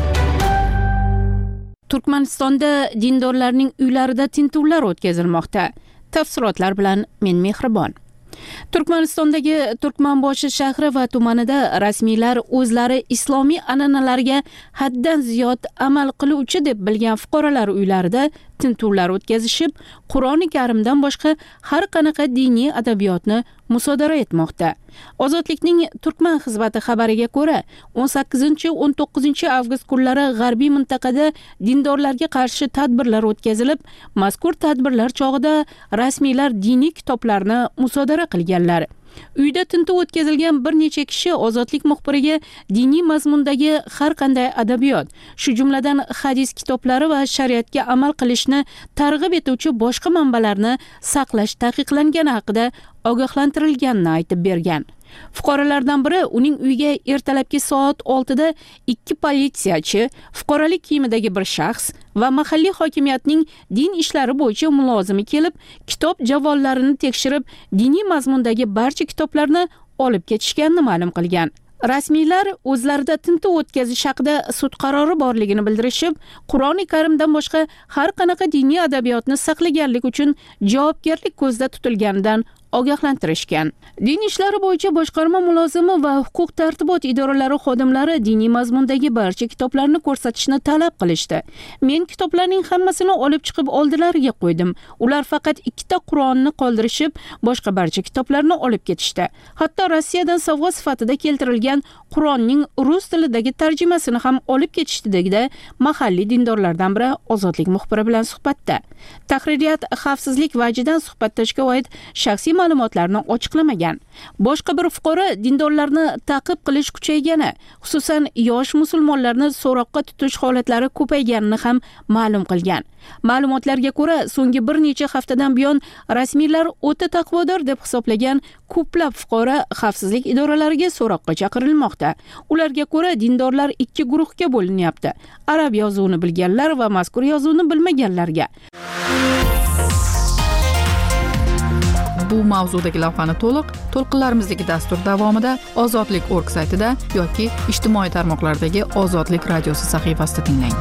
Turkmanistonda dindorlarning uylarida tintuvlar o'tkazilmoqda. Tafsilotlar bilan men Mehribon. Turkmanistondagi Turkmanboshi shahri va tumanida rasmiylar o'zlari islomiy an'analarga haddan ziyod amal qiluvchi deb bilgan fuqarolar uylarida tintuvlar o'tkazishib, Qur'oni Karimdan boshqa har qanaqa diniy adabiyotni musodara etmoqda. Ozodlikning Turkman xizmati xabariga ko'ra, o'n sakkizinchi o'n to'qqizinchi avgust kunlari g'arbiy mintaqada dindorlarga qarshi tadbirlar o'tkazilib, mazkur tadbirlar chog'ida rasmiylar diniy kitoblarni musodara qilganlar. Uyda tintuv o'tkazilgan bir necha kishi ozodlik muxbiriga diniy mazmundagi har qanday adabiyot, shu jumladan hadis kitoblari va shariatga amal qilishni targ'ib etuvchi boshqa manbalarni saqlash taqiqlangani haqida ogohlantirilganini aytib bergan. Fuqarolardan biri uning uyiga ertalabki soat oltida ikki politsiyachi, fuqarolik kiyimidagi bir shaxs va mahalliy hokimiyatning din ishlari bo'yicha mulozimi kelib, kitob javollarini tekshirib, diniy mazmundagi barcha kitoblarni olib ketishganini ma'lum qilgan. Rasmiylar o'zlarida tintuv o'tkazish haqida sud qarori borligini bildirishib, Qur'oni Karimdan boshqa har qanaqa diniy adabiyotni saqlaganlik uchun javobgarlik ko'zda tutilganidan ogohlantirishgan. Din ishlari bo'yicha boshqarma mulozimi va huquq tartibot idoralari xodimlari diniy mazmundagi barcha kitoblarni ko'rsatishni talab qilishdi. Men kitoblarning hammasini olib chiqib oldilariga qo'ydim. Ular faqat ikkita Qur'onni qoldirishib, boshqa barcha kitoblarni olib ketishdi. Hatto Rossiyadan sovg'a sifatida keltirilgan Qur'onning rus tilidagi tarjimasini ham olib ketishdi, dedi mahalliy dindorlardan biri Ozodlik muxbiri bilan suhbatda. Tahririyat xavfsizlik vajidan suhbatdashga oid shaxsiy ma'lumotlarni ochiqlamagan. Boshqa bir fuqaro dindorlarni ta'qib qilish kuchaygani, xususan yosh musulmonlarni so'roqqa tutish holatlari ko'payganini ham ma'lum qilgan. Ma'lumotlarga ko'ra, so'nggi bir necha haftadan buyon rasmiylar o'ta taqvodor deb hisoblagan ko'plab fuqaro xavfsizlik idoralariga so'roqqa chaqirilmoqda. Ularga ko'ra, dindorlar ikki guruhga bo'linyapti. Arab yozuvini bilganlar va mazkur yozuvni bilmaganlarga. Bu mavzudagi lavhani to'liq to'lqinlarimizdagi dastur davomida ozodlik nokta org saytida yoki ijtimoiy tarmoqlardagi Ozodlik radiosi sahifasida tinglang.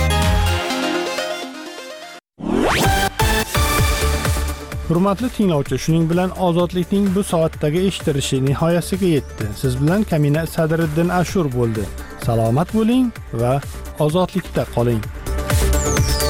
Hurmatli tinglovchi, shuning bilan ozodlikning bu soatdagi eshitilishi nihoyasiga yetdi. Siz bilan Kamina Sadriddin Ashur bo'ldi. Salomat bo'ling va ozodlikda qoling.